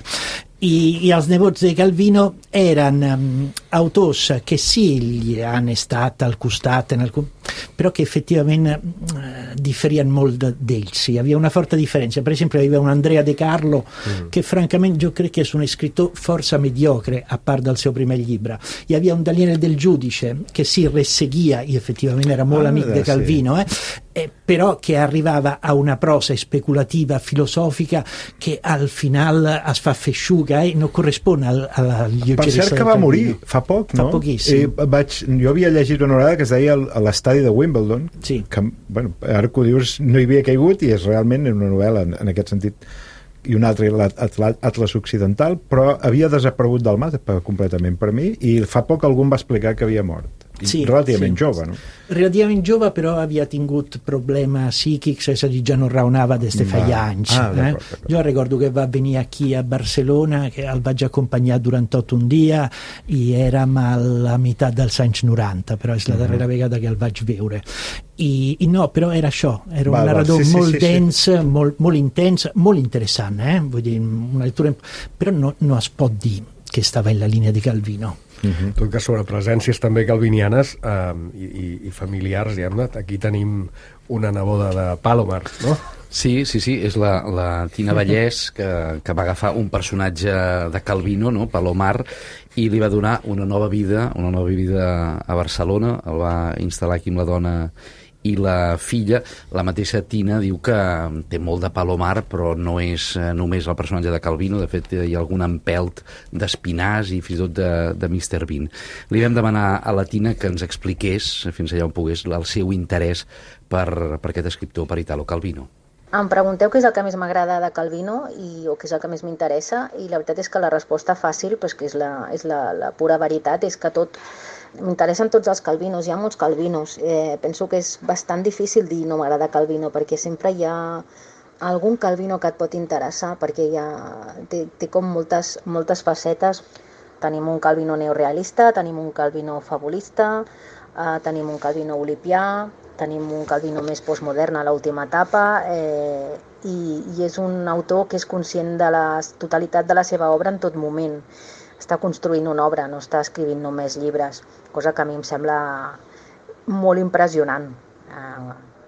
Speaker 5: I, i els nebots de Calvino eren um, autors que sí gli han estat al costat en alcun, però che effettivament uh, diferien molt de, d'ells. Hi havia una forta diferència. Per exemple, hi havia un Andrea De Carlo mm. que francament jo crec que és un escritor força mediocre a part del seu primer llibre. Hi havia un Daniele Del Giudice che si resseguia i effettivament era molt ah, amic de Calvino, eh? Eh, però che arrivava a una prosa speculativa, filosofica, che al final es fa feixuga i eh? no correspon al, a la lleugeresa.
Speaker 9: Per cert que va morir fa poc, no?
Speaker 5: Fa poquíssim.
Speaker 9: Eh, vaig, jo havia llegit una vegada que es deia l'estadi de Wimbledon,
Speaker 5: sí.
Speaker 9: que, bueno, ara que ho dius no hi havia caigut i és realment una novel·la en, en aquest sentit, i un altre Atlas Occidental, però havia desaparegut del mapa completament per mi i fa poc algú em va explicar que havia mort.
Speaker 5: Sí,
Speaker 9: relativament
Speaker 5: sí.
Speaker 9: jove, no?
Speaker 5: Relativament jove, però havia tingut problemes psíquics, és a dir, ja no raonava des de feia anys.
Speaker 9: Ah,
Speaker 5: eh?
Speaker 9: d'acord, d'acord.
Speaker 5: Jo recordo que va venir aquí a Barcelona, que el vaig acompanyar durant tot un dia i érem a la meitat dels anys noranta, però és la darrera uh-huh. vegada que el vaig veure. I, i no, però era això, era un va, narrador va, sí, molt sí, sí, dens, sí. Molt, molt intens, molt interessant, eh? Vull dir, una lectura... però no, no es pot dir que estava en la línia de Calvino.
Speaker 3: Uh-huh. En tot cas, sobre presències també calvinianes eh, i, i, i familiars, diguem-ne, aquí tenim una neboda de Palomar, no?
Speaker 10: Sí, sí, sí, és la, la Tina Vallès que, que va agafar un personatge de Calvino, no? Palomar, i li va donar una nova vida, una nova vida a Barcelona, el va instal·lar aquí amb la dona i la filla. La mateixa Tina diu que té molt de Palomar, però no és només el personatge de Calvino, de fet hi ha algun empelt d'Espinàs i fins i tot de, de mister Bean. Li vam demanar a la Tina que ens expliqués, fins allà on pogués, el seu interès per, per aquest escriptor, per Italo Calvino.
Speaker 12: Em pregunteu què és el que més m'agrada de Calvino i, o què és el que més m'interessa, i la veritat és que la resposta fàcil, pues, que és, la, és la, la pura veritat, és que tot m'interessen tots els Calvinos, hi ha molts Calvinos. Eh, penso que és bastant difícil dir no m'agrada Calvino, perquè sempre hi ha algun Calvino que et pot interessar, perquè hi ha, té, té com moltes, moltes facetes. Tenim un Calvino neorealista, tenim un Calvino fabulista, eh, tenim un Calvino olipià, tenim un Calvino més postmodern a l'última etapa, eh, i, i és un autor que és conscient de la totalitat de la seva obra en tot moment. Està construint una obra, no està escrivint només llibres, cosa que a mi em sembla molt impressionant. Eh,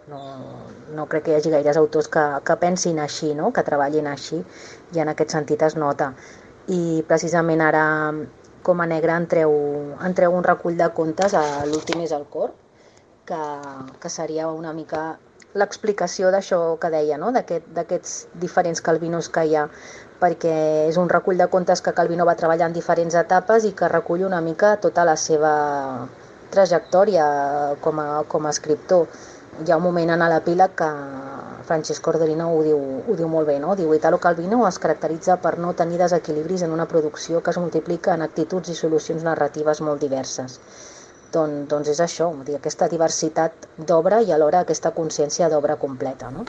Speaker 12: no, no crec que hi hagi gaires autors que, que pensin així, no? Que treballin així, i en aquest sentit es nota. I precisament ara, com a negre, en treu, en treu un recull de contes, l'últim és el Cor, que, que seria una mica l'explicació d'això que deia, no? D'aquests diferents calvinos que hi ha, perquè és un recull de contes que Calvino va treballar en diferents etapes i que recull una mica tota la seva trajectòria com a, com a escriptor. Hi ha un moment en l'epíleg que Francesco Ordolino ho diu, ho diu molt bé, no? Diu: Italo Calvino es caracteritza per no tenir desequilibris en una producció que es multiplica en actituds i solucions narratives molt diverses. Don, doncs és això, aquesta diversitat d'obra i alhora aquesta consciència d'obra completa, no?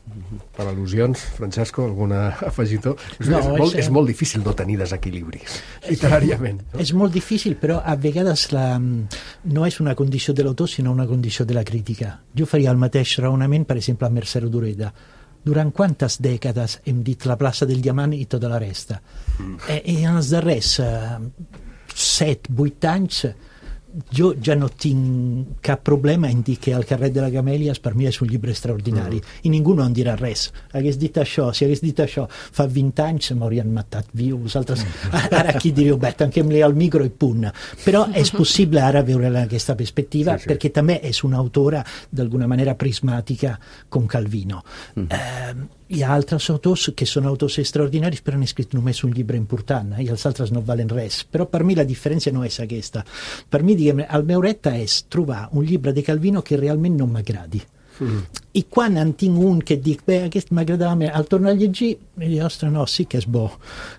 Speaker 3: Per al·lusions, Francesco, alguna afegitó?
Speaker 5: No,
Speaker 3: és, molt,
Speaker 5: és,
Speaker 3: és molt difícil no tenir desequilibris, literàriament. No?
Speaker 5: És molt difícil, però a vegades la, no és una condició de l'autor, sinó una condició de la crítica. Jo faria el mateix raonament, per exemple, a Mercè Rodoreda. Durant quantes dècades hem dit la plaça del Diamant i tota la resta? Mm. I, I en els darrers uh, set, vuit anys jo ja no tinc cap problema en dir que El carrer de la Camèlies per mi és un llibre extraordinari, mm. i ningú no en dirà res. Hagués dit això, si hagués dit això fa vint anys m'haurien matat viu, vosaltres ara aquí diríeu, bé, tanquem-li el micro i punt. Però és possible ara veure-la en aquesta perspectiva, sí, sí. perquè també és una autora d'alguna manera prismàtica com Calvino. Mm. Eh, hi ha altres autors que són autors extraordinaris però han escrit només un llibre important, eh, i els altres no valen res. Però per mi la diferència no és aquesta. Per mi, diguem, el meu repte és trobar un llibre de Calvino que realment no m'agradi. Mm. I quan en tinc un que dic, bé, aquest m'agradava més, al tornar a llegir, i dic, ostres, no, sí que és bo.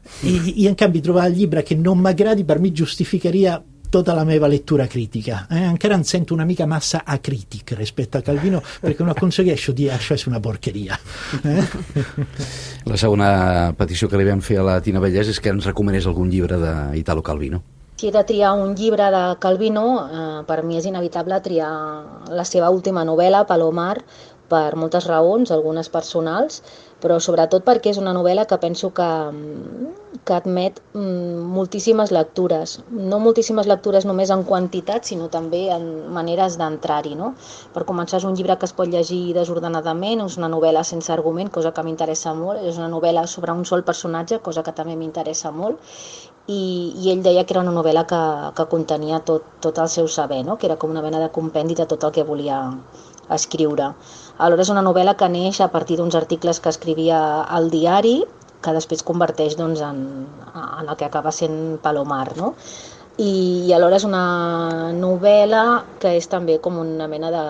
Speaker 5: I, i en canvi trobar el llibre que no m'agradi per mi justificaria tota la meva lettura critica. Eh? Encara em sento una mica massa acrític rispetto a Calvino, perché non aconsegueixo dir això és una porqueria. Eh?
Speaker 10: La segona petició que li vam fer a la Tina Vallès és que ens recomanés algun llibre d'Italo Calvino.
Speaker 12: Si he de triar un llibre de Calvino, eh, per mi és inevitable triar la seva última novel·la, Palomar, per moltes raons, algunes personals, però sobretot perquè és una novel·la que penso que, que admet moltíssimes lectures. No moltíssimes lectures només en quantitat, sinó també en maneres d'entrar-hi, no? Per començar, és un llibre que es pot llegir desordenadament, és una novel·la sense argument, cosa que m'interessa molt, és una novel·la sobre un sol personatge, cosa que també m'interessa molt, i, i ell deia que era una novel·la que, que contenia tot, tot el seu saber, no? Que era com una mena de compendi de tot el que volia escriure. Alhora és una novel·la que neix a partir d'uns articles que escrivia al diari, que després converteix doncs, en, en el que acaba sent Palomar, no? I, i alhora és una novel·la que és també com una mena de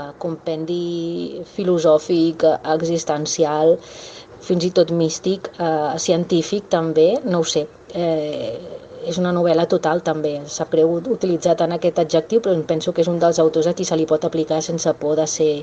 Speaker 12: compendi filosòfic, existencial, fins i tot místic, eh, científic també, no ho sé. Eh, és una novel·la total també, s'ha cregut utilitzar tant aquest adjectiu, però penso que és un dels autors a qui se li pot aplicar sense por de ser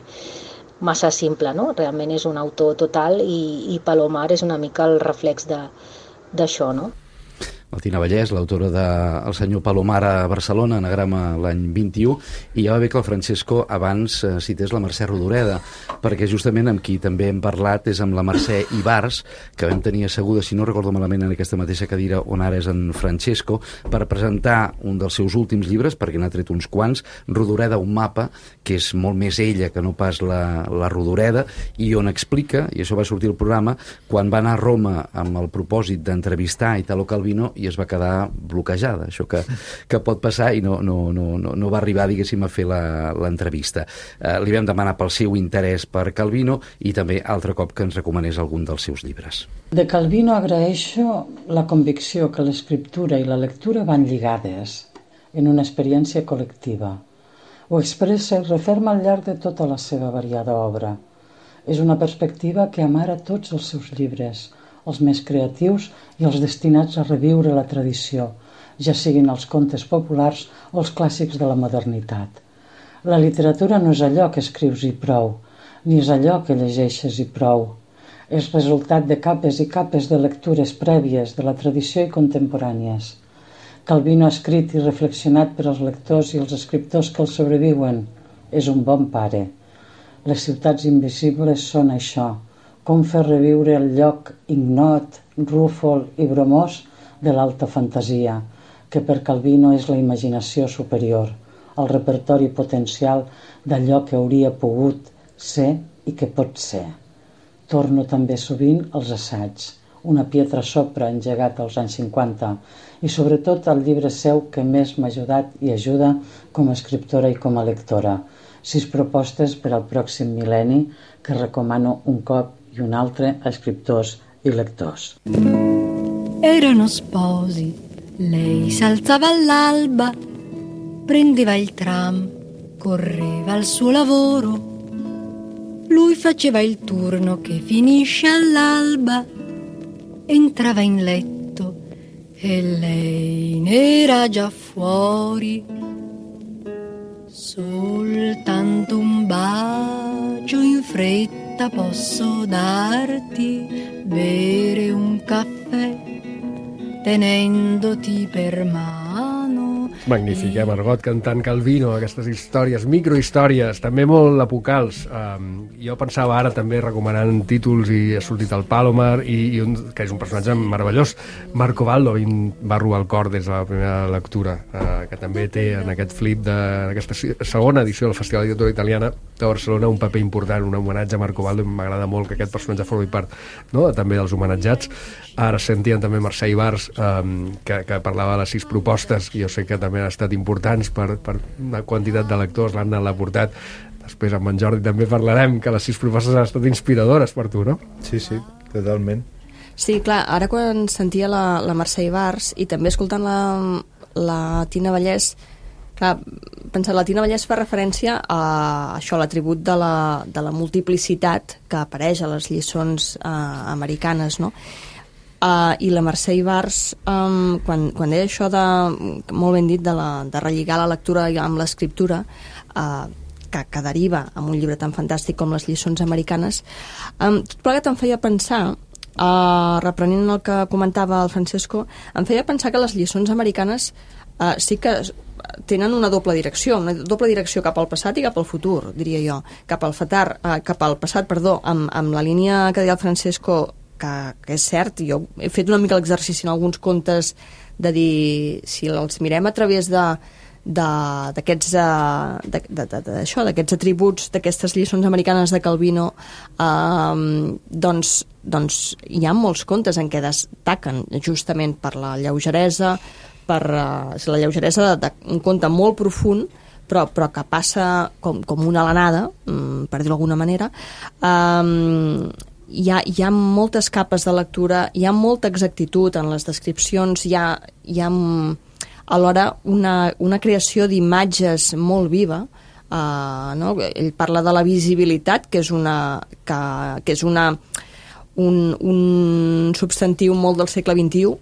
Speaker 12: massa simple, no? Realment és un autor total i, i Palomar és una mica el reflex d'això, no?
Speaker 10: La Tina Vallès, l'autora de El senyor Palomar a Barcelona, anagrama l'any vint-i-u, i ja va bé que el Francesco abans eh, cités la Mercè Rodoreda, perquè justament amb qui també hem parlat és amb la Mercè Ibars, que vam tenir asseguda, si no recordo malament, en aquesta mateixa cadira on ara és en Francesco, per presentar un dels seus últims llibres, perquè n'ha tret uns quants, Rodoreda, un mapa, que és molt més ella que no pas la, la Rodoreda, i on explica, i això va sortir al programa, quan va anar a Roma amb el propòsit d'entrevistar Italo Calvino i es va quedar bloquejada, això que, que pot passar, i no, no, no, no va arribar, diguéssim, a fer l'entrevista. Eh, li vam demanar pel seu interès per Calvino i també altre cop que ens recomanés algun dels seus llibres.
Speaker 13: De Calvino agraeixo la convicció que l'escriptura i la lectura van lligades en una experiència col·lectiva. Ho expressa i referma al llarg de tota la seva variada obra. És una perspectiva que amara tots els seus llibres, els més creatius i els destinats a reviure la tradició, ja siguin els contes populars o els clàssics de la modernitat. La literatura no és allò que escrius i prou, ni és allò que llegeixes i prou. És resultat de capes i capes de lectures prèvies de la tradició i contemporànies. Calvino ha escrit i reflexionat per als lectors i els escriptors que el sobreviuen. És un bon pare. Les ciutats invisibles són això, com fer reviure el lloc ignot, rúfol i bromós de l'alta fantasia, que per Calvino és la imaginació superior, el repertori potencial d'allò que hauria pogut ser i què pot ser. Torno també sovint als assaigs, una pietra sopra engegat als anys cinquanta, i sobretot el llibre seu que més m'ha ajudat i ajuda com a escriptora i com a lectora. Sis propostes per al pròxim mil·lenni que recomano un cop i un altre a escriptors i lectors.
Speaker 14: Erano sposi, lei s'alzava all'alba, prendeva il tram, correva al suo lavoro, lui faceva il turno che finisce all'alba, entrava in letto e lei n'era già fuori. Soltanto un bacio in fretta posso darti, bere un caffè tenendoti per mano.
Speaker 3: Magnífic, eh, Margot, cantant Calvino, aquestes històries, microhistòries, també molt epocals. Um, jo pensava ara també recomanant títols i ha sortit el Palomar, i, i un, que és un personatge meravellós, Marco Baldo, i em va robar el cor des de la primera lectura, uh, que també té en aquest flip d'aquesta segona edició del Festival de Literatura Italiana de Barcelona un paper important, un homenatge a Marco Baldo, i m'agrada molt que aquest personatge formi part, no?, també dels homenatjats. Ara sentien també Mercè Ibars, um, que, que parlava de les sis propostes, i jo sé que també han estat importants per, per una quantitat de lectors, l'Anna l'ha portat. Després amb en Jordi també parlarem, que les sis propostes han estat inspiradores per tu, no?
Speaker 9: Sí, sí, totalment.
Speaker 7: Sí, clar, ara quan sentia la, la Mercè Ibars i també escoltant la, la Tina Vallès, clar, pensant, la Tina Vallès fa referència a això, l'atribut de la, de la multiplicitat que apareix a les lliçons eh, americanes, no? Uh, i la Mercè Ibars, um, quan, quan deia això de, molt ben dit, de, la, de relligar la lectura amb l'escriptura, uh, que, que deriva en un llibre tan fantàstic com les lliçons americanes, um, tot plegat em feia pensar, uh, reprenent el que comentava el Francesco, em feia pensar que les lliçons americanes uh, sí que tenen una doble direcció, una doble direcció cap al passat i cap al futur, diria jo, cap al, fatar, uh, cap al passat, perdó, amb, amb la línia que deia el Francesco, Que, que és cert, jo he fet una mica l'exercici en alguns contes de dir, si els mirem a través de d'aquests d'aquests atributs, d'aquestes lliçons americanes de Calvino, eh, doncs, doncs hi ha molts contes en què destaquen justament per la lleugeresa, per uh, la lleugeresa d'un conte molt profund, però, però que passa com, com una alenada, um, per dir-ho d'alguna manera. Um, Hi ha, hi ha moltes capes de lectura, hi ha molta exactitud en les descripcions, hi ha, hi ha alhora una, una creació d'imatges molt viva. Uh, no? Ell parla de la visibilitat, que és una, que, que és una un, un substantiu molt del segle vint-i-u,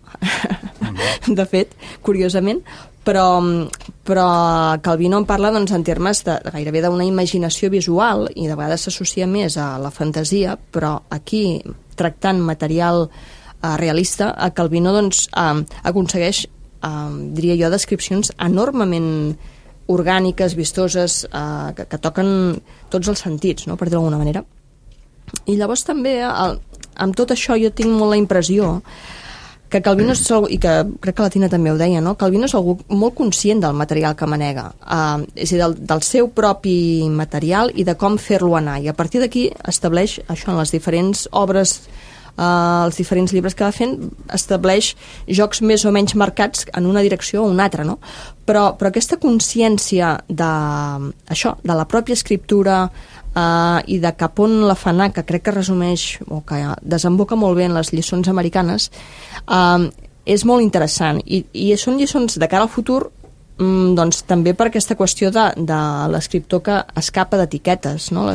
Speaker 7: de fet, curiosament, però, però Calvino en parla doncs, en termes de, gairebé d'una imaginació visual, i de vegades s'associa més a la fantasia, però aquí, tractant material eh, realista, a Calvino doncs, eh, aconsegueix, eh, diria jo, descripcions enormement orgàniques, vistoses, eh, que, que toquen tots els sentits, no?, per dir-ho d'alguna manera. I llavors també, el, amb tot això, jo tinc molt la impressió que Calvino és algú, i que crec que la Tina també ho deia, no? Calvino és algú molt conscient del material que manega, uh, és a dir, del, del seu propi material i de com fer-lo anar, i a partir d'aquí estableix això en les diferents obres, uh, els diferents llibres que va fent, estableix jocs més o menys marcats en una direcció o una altra, no? Però, però aquesta consciència de, això, de la pròpia escriptura, Uh, i de cap on la fa anar, que crec que resumeix o que desemboca molt bé en les lliçons americanes, uh, és molt interessant, i, i són lliçons de cara al futur, um, doncs també per aquesta qüestió de, de l'escriptor que escapa d'etiquetes, no?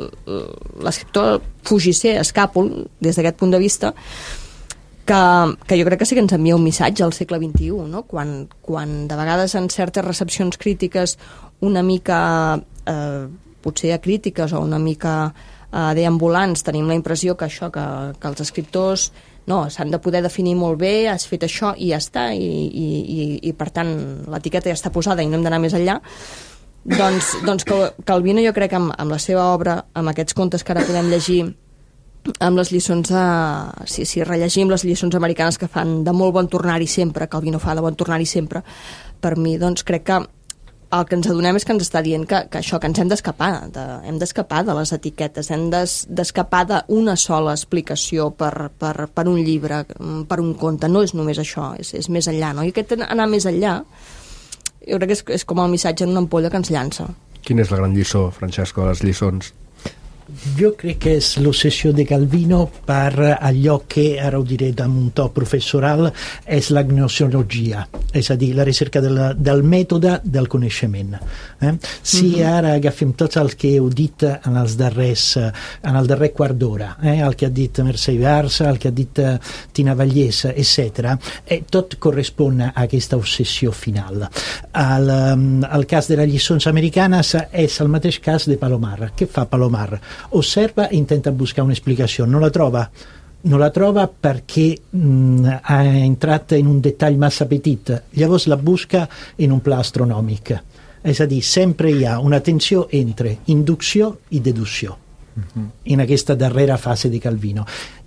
Speaker 7: L'escriptor fugisser, escàpol, des d'aquest punt de vista, que, que jo crec que sí que ens envia un missatge al segle vint-i-u, no? quan, quan de vegades en certes recepcions crítiques una mica eh, potser crítiques o una mica eh, deambulants, tenim la impressió que això, que, que els escriptors no, s'han de poder definir molt bé, has fet això i ja està, i, i, i, i per tant l'etiqueta ja està posada i no hem d'anar més enllà. Doncs, doncs Calvino, jo crec que amb, amb la seva obra, amb aquests contes que ara podem llegir, amb les lliçons de, si, si rellegim les lliçons americanes que fan de molt bon tornar-hi sempre, Calvino fa de bon tornar-hi sempre, per mi doncs crec que el que ens adonem és que ens està dient que, que això, que ens hem d'escapar, de, hem d'escapar de les etiquetes, hem des, d'escapar d'una sola explicació per, per, per un llibre, per un conte. No és només això, és, és més enllà, no? I aquest anar més enllà, jo crec que és, és com el missatge en una ampolla que ens llança.
Speaker 3: Quina és la gran lliçó, Francesco, de les lliçons?
Speaker 5: Jo crec que és l'obsessió de Calvino per allò que, ara ho diré amb un to professoral, és la gnoseologia, és a dir, la recerca del, del mètode del coneixement. Eh? Si mm-hmm. ara agafem tots els que heu dit en, els darrers, en el darrer quart d'hora, eh? el que ha dit Mercè Barça, el que ha dit Tina Vallès, etcètera, eh, tot correspon a aquesta obsessió final. El, el cas de les lliçons americanes és el mateix cas de Palomar. Què fa Palomar? Osserva e intenta buscar un'esplicació, non la trova non la trova perché mh, ha entrat in un detall massa petit, llavors la busca in un pla astronòmic, és a dir, sempre hi ha una tensió entre inducció i deducció uh-huh. en aquesta darrera fase di Calvino.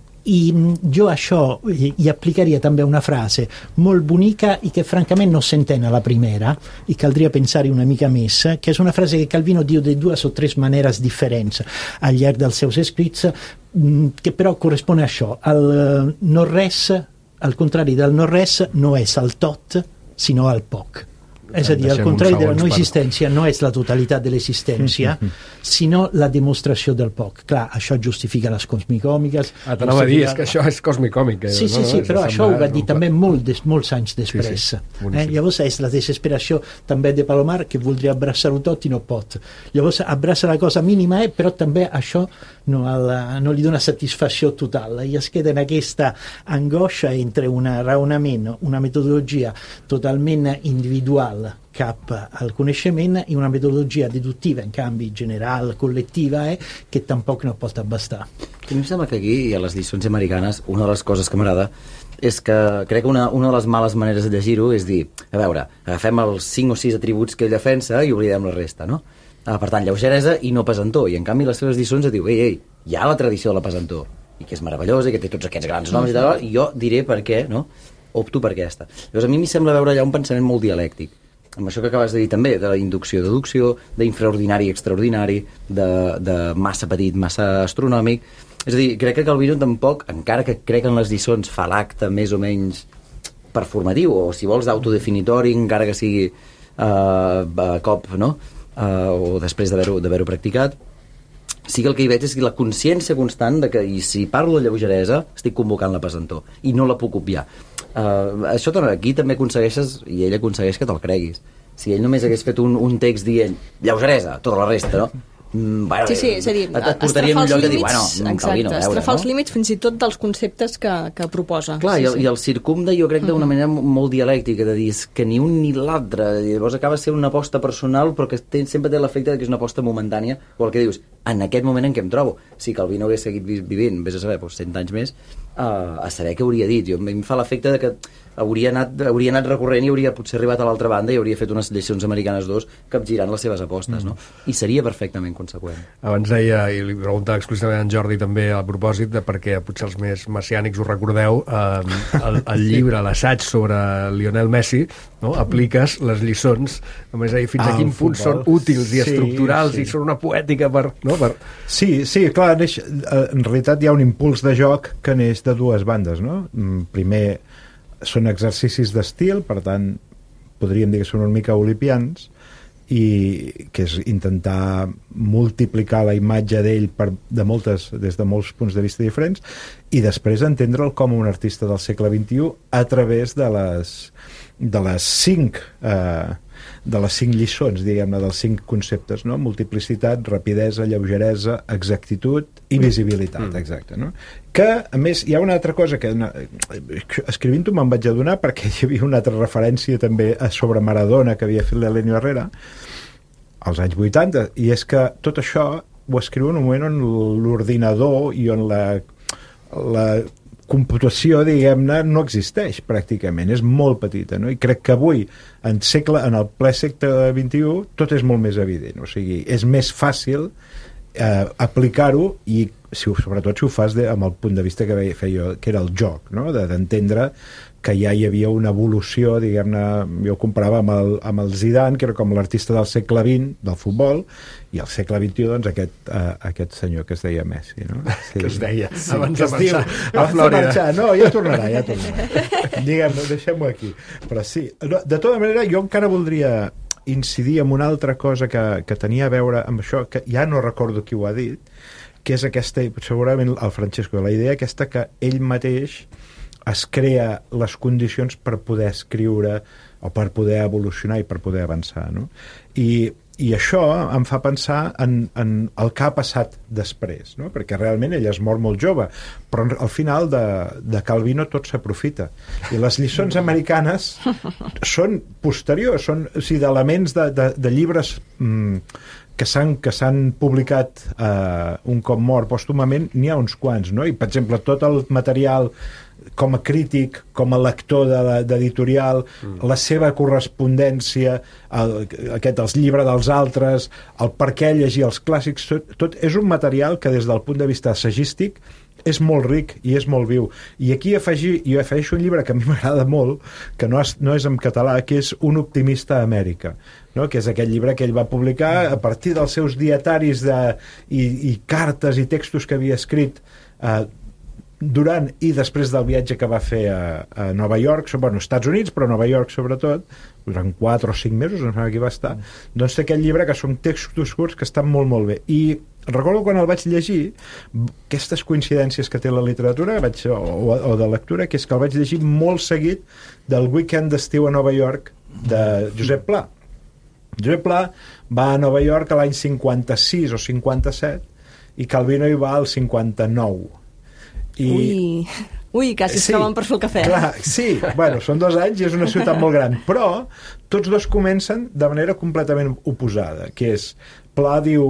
Speaker 5: I jo això hi aplicaria també una frase molt bonica i que francament no s'entén a la primera i caldria pensar-hi una mica més, que és una frase que Calvino diu de dues o tres maneres diferents al llarg dels seus escrits, que però correspon a això. El no res, al contrari del no res, no és el tot, sinó el poc. És a dir, al contrari de la no existència no és la totalitat de l'existència, sinó la demostració del poc. Clar, això justifica les cosmicòmiques.
Speaker 3: Ah, t'anava a dir, és que això és cosmicòmic.
Speaker 5: Sí, sí, sí, però això ho va dir també molt des, molts anys després. Sí, sí. Eh? Llavors és la desesperació també de Palomar, que voldria abraçar-ho tot i no pot. Llavors abraça la cosa mínima, eh? Però també això no, el, no li dona satisfacció total i es queda en aquesta angoixa entre un raonament, una metodologia totalment individual cap al coneixement i una metodologia deduttiva, en canvi general, col·lectiva, eh, que tampoc no pot abastar.
Speaker 6: A mi em sembla que aquí, i a les lliçons americanes, una de les coses que m'agrada és que crec que una, una de les males maneres de llegir-ho és dir, a veure, agafem els cinc o sis atributs que ell defensa i oblidem la resta, no? Ah, per tant, lleugeresa i no pesantor, i en canvi les seves lliçons et diu, ei, ei, hi ha la tradició de la pesantor, i que és meravellosa, i que té tots aquests grans noms i tal, i jo diré per què, no? Opto per aquesta. Llavors, a mi m'hi sembla veure allà un pensament molt dialèctic, amb això que acabes de dir també, de la inducció-deducció, d'infraordinari i extraordinari, de, de massa petit, massa astronòmic. És a dir, crec que Calvino tampoc, encara que crec que en les lliçons fa l'acte més o menys performatiu, o si vols d'autodefinitori, encara que sigui uh, a cop, no? Uh, o després d'haver-ho d'haver-ho practicat, sí que el que hi veig és la consciència constant de que, i si parlo de lleugeresa, estic convocant la pesantor, i no la puc obviar. Uh, això aquí també aconsegueixes, i ell aconsegueix que te'l creguis. Si ell només hagués fet un, un text dient lleugeresa, tota la resta, no? Mm, bueno,
Speaker 7: sí, sí, és a dir,
Speaker 6: et, et portaria en un lloc de dir, bueno, Calvino,
Speaker 7: exacte, estrafar els límits fins i tot dels conceptes que, que proposa.
Speaker 6: Clar,
Speaker 7: sí,
Speaker 6: i, el,
Speaker 7: sí.
Speaker 6: i el circumda jo crec d'una manera molt dialèctica, de dir és que ni un ni l'altre, llavors acaba sent una aposta personal però que té, sempre té l'efecte que és una aposta momentània, o el que dius, en aquest moment en què em trobo, si Calvino hagués seguit vivint, vés a saber, doncs, cent anys més, uh, a saber què hauria dit. Jo, em fa l'efecte de que hauria anat, hauria anat recorrent i hauria potser arribat a l'altra banda i hauria fet unes lliçons americanes dos capgirant les seves apostes, mm. no? I seria perfectament conseqüent.
Speaker 3: Abans deia, i li preguntava explícitament a en Jordi també a propòsit, de perquè potser els més messiànics ho recordeu, eh, el, el llibre, l'assaig sobre Lionel Messi, no? Apliques les lliçons, només a dir fins ah, a quin punt són útils i estructurals sí, sí. i són una poètica per... No? per...
Speaker 9: Sí, sí, clar, neix, en realitat hi ha un impuls de joc que neix de dues bandes, no? Primer, són exercicis d'estil, per tant podríem dir que són una mica olipians, i que és intentar multiplicar la imatge d'ell per, de moltes, des de molts punts de vista diferents, i després entendre'l com un artista del segle vint-i-u a través de les de les cinc eh, de les cinc lliçons, diguem-ne, dels cinc conceptes, no? Multiplicitat, rapidesa, lleugeresa, exactitud i visibilitat, mm. exacte, no? Que, a més, hi ha una altra cosa que una, escrivint-ho me'n vaig adonar perquè hi havia una altra referència també sobre Maradona que havia fet l'Elenio Herrera als anys vuitanta, i és que tot això ho escriu en un moment on l'ordinador i on la, la computació, diguem-ne, no existeix pràcticament, és molt petita, no? I crec que avui, en segle, en el ple segle vint-i-u, tot és molt més evident, o sigui, és més fàcil eh, aplicar-ho, i si, sobretot si ho fas de, amb el punt de vista que feia, que era el joc, no? D'entendre que ja hi havia una evolució, diguem-ne, jo ho comparava amb el, amb el Zidane, que era com l'artista del segle vint del futbol, i al segle vint-i-u, doncs, aquest, uh, aquest senyor que es deia Messi, no?
Speaker 3: Sí. Que es deia,
Speaker 9: sí,
Speaker 3: abans
Speaker 9: que
Speaker 3: de marxar
Speaker 9: diu,
Speaker 3: a
Speaker 9: abans
Speaker 3: Florida.
Speaker 9: de marxar, no, ja tornarà, ja tornarà. Diguem-ne, deixem-ho aquí. Però sí, no, de tota manera, jo encara voldria incidir en una altra cosa que, que tenia a veure amb això, que ja no recordo qui ho ha dit, que és aquesta, segurament el Francesco, la idea aquesta que ell mateix es crea les condicions per poder escriure o per poder evolucionar i per poder avançar, no? I, i això em fa pensar en, en el que ha passat després, no? Perquè realment ell es mor molt jove, però al final de, de Calvino tot s'aprofita. I les lliçons americanes són posteriors, són o sigui, d'elements de, de, de llibres mm, que s'han que s'han publicat eh, un cop mort pòstumament, n'hi ha uns quants, no? I per exemple tot el material com a crític, com a lector d'editorial, de, mm. la seva correspondència, el, aquest, els llibres dels altres, el per què llegir els clàssics, tot, tot és un material que des del punt de vista assagístic és molt ric i és molt viu. I aquí afegir, jo afegeixo un llibre que a mi m'agrada molt, que no és, no és en català, que és Un optimista a Amèrica, no? Que és aquest llibre que ell va publicar a partir dels seus dietaris de, i, i cartes i textos que havia escrit eh, durant i després del viatge que va fer a, a Nova York, bueno, als Estats Units, però a Nova York sobretot, durant quatre o cinc mesos, no sé qui va estar, mm. doncs té aquest llibre que són textos curts que estan molt, molt bé. I recordo quan el vaig llegir, aquestes coincidències que té la literatura vaig, o, o de lectura, que és que el vaig llegir molt seguit del Weekend d'estiu a Nova York de Josep Pla. Josep Pla va a Nova York a l'any cinquanta-sis o cinquanta-set i Calvino hi va al cinquanta-nou. I...
Speaker 7: Ui, ui, quasi es
Speaker 9: sí,
Speaker 7: troben per fer el cafè.
Speaker 9: Clar, sí, bueno, són dos anys i és una ciutat molt gran, però tots dos comencen de manera completament oposada, que és, Pla diu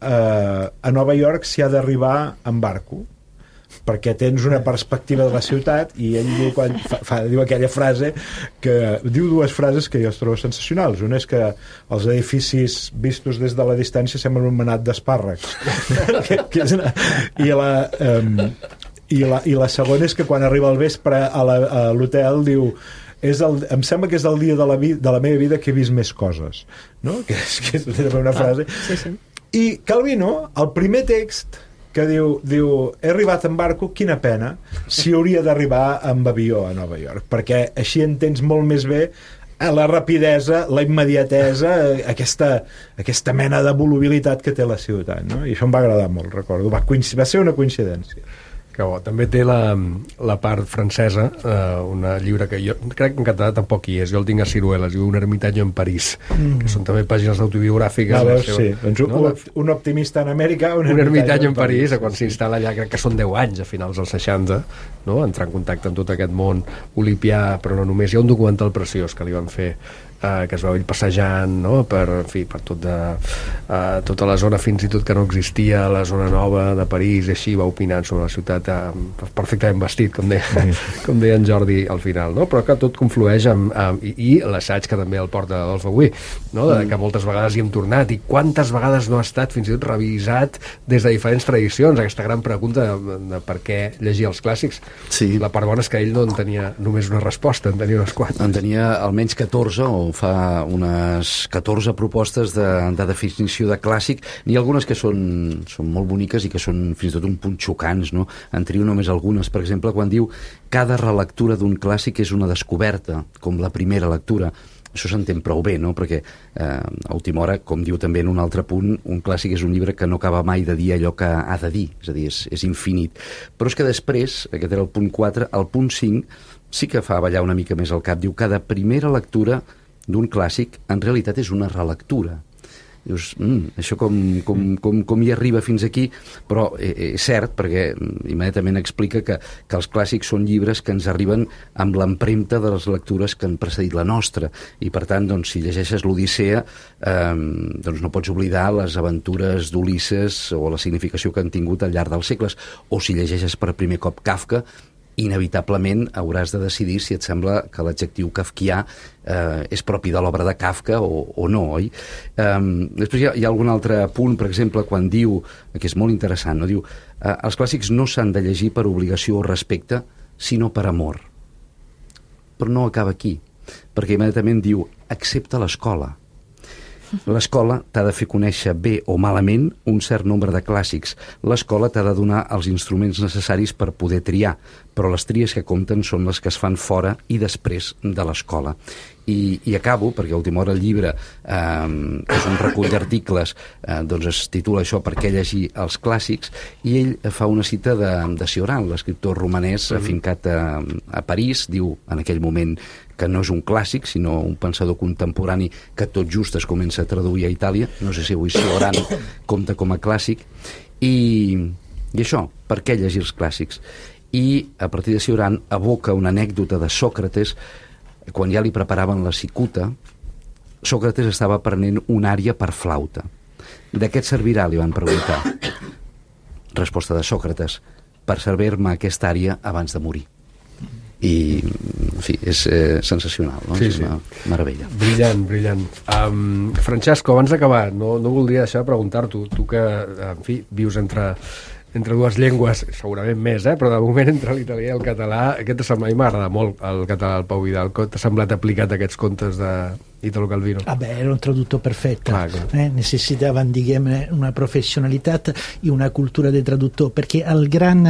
Speaker 9: eh, a Nova York s'hi ha d'arribar en barco, perquè tens una perspectiva de la ciutat, i ell diu, quan fa, fa, diu aquella frase que diu dues frases que jo es trobo sensacionals. Una és que els edificis vistos des de la distància semblen un manat d'espàrrecs. que, que és una, i la... Um, I la, i la segona és que quan arriba al vespre a l'hotel diu és el, em sembla que és el dia de la, vi, de la meva vida que he vist més coses, no? Que és, que és una frase.
Speaker 7: Ah, sí, sí.
Speaker 9: I Calvino, el primer text que diu, diu he arribat en barco, quina pena si hauria d'arribar amb avió a Nova York, perquè així entens molt més bé la rapidesa, la immediatesa, aquesta, aquesta mena de volubilitat que té la ciutat, no? I això em va agradar molt, recordo, va, va ser una coincidència.
Speaker 3: Que bo. També té la, la part francesa, eh, un llibre que jo crec que en català tampoc hi és, jo el tinc a Ciruelas, diu Un ermitaño en París, mm. que són també pàgines autobiogràfiques.
Speaker 9: Ah, veus, seva, sí. Doncs un, no? un optimista en Amèrica, un,
Speaker 3: un ermitaño en París, París quan s'instal·la allà, crec que són deu anys a finals dels seixanta, no? Entrar en contacte amb tot aquest món olipià, però no només. Hi ha un documental preciós que li van fer, eh, que es veu ell passejant, no? per, en fi, per tot de, eh, tota la zona fins i tot que no existia, la zona nova de París, i així va opinant sobre la ciutat, eh, perfectament vestit, com deia, mm. com deia en Jordi al final, no? Però que tot conflueix amb, amb, i, i l'assaig que també el porta Adolf avui, no? De, que moltes vegades hi hem tornat, i quantes vegades no ha estat fins i tot revisat des de diferents tradicions, aquesta gran pregunta de, de per què llegir els clàssics.
Speaker 10: Sí.
Speaker 3: La part bona és que ell no en tenia només una resposta, en tenia unes quantes.
Speaker 10: En tenia almenys catorze, o fa unes catorze propostes de, de definició de clàssic. N'hi ha algunes que són, són molt boniques i que són fins i tot un punt xocants, no? En trio només algunes. Per exemple, quan diu cada relectura d'un clàssic és una descoberta, com la primera lectura. Això s'entén prou bé, no? Perquè eh, a última hora, com diu també en un altre punt, un clàssic és un llibre que no acaba mai de dir allò que ha de dir, és a dir, és, és infinit. Però és que després, aquest era el punt quatre, el punt cinc sí que fa ballar una mica més el cap. Diu, cada primera lectura d'un clàssic en realitat és una relectura. Dius, mm, això com, com, com, com hi arriba fins aquí? Però eh, és cert, perquè immediatament explica que, que els clàssics són llibres que ens arriben amb l'empremta de les lectures que han precedit la nostra, i per tant, doncs, si llegeixes l'Odissea, eh, doncs no pots oblidar les aventures d'Ulisses o la significació que han tingut al llarg dels segles, o si llegeixes per primer cop Kafka, inevitablement hauràs de decidir si et sembla que l'adjectiu kafkià eh, és propi de l'obra de Kafka o, o no, oi? Eh, després hi ha, hi ha algun altre punt, per exemple, quan diu, que és molt interessant, no? Diu, eh, els clàssics no s'han de llegir per obligació o respecte, sinó per amor. però no acaba aquí, perquè immediatament diu, excepte l'escola. L'escola t'ha de fer conèixer bé o malament un cert nombre de clàssics. L'escola t'ha de donar els instruments necessaris per poder triar, però les tries que compten són les que es fan fora i després de l'escola. I, i acabo, perquè a última hora el llibre eh, és un recull d'articles, eh, doncs es titula això, Per què llegir els clàssics, i ell fa una cita de, de Cioran, l'escriptor romanès afincat a, a París, diu en aquell moment que no és un clàssic, sinó un pensador contemporani que tot just es comença a traduir a Itàlia. No sé si avui Cioran compta com a clàssic. I, i això, per què llegir els clàssics? I a partir de Cioran evoca una anècdota de Sòcrates. Quan ja li preparaven la cicuta, Sòcrates estava aprenent una ària per flauta. De què et servirà, li van preguntar. Resposta de Sòcrates, per servir-me aquesta ària abans de morir. I, en fi, és eh, sensacional, no?
Speaker 3: Sí,
Speaker 10: és
Speaker 3: sí.
Speaker 10: una meravella.
Speaker 3: Brillant, brillant. Um, Francesco, abans d'acabar, no, no voldria deixar de preguntar-t'ho, tu que, en fi, vius entre, entre dues llengües, segurament més, eh? Però de moment entre l'italià i el català, què t'ha semblat? A mi m'agrada molt el català del Pau Vidal. Què t'ha semblat aplicat a aquests contes de Italo Calvino?
Speaker 5: Ah beh, era un traductor perfetto,
Speaker 3: clar, clar.
Speaker 5: Eh, necessitaven diguem, una professionalitat i una cultura de traductor, perquè el gran,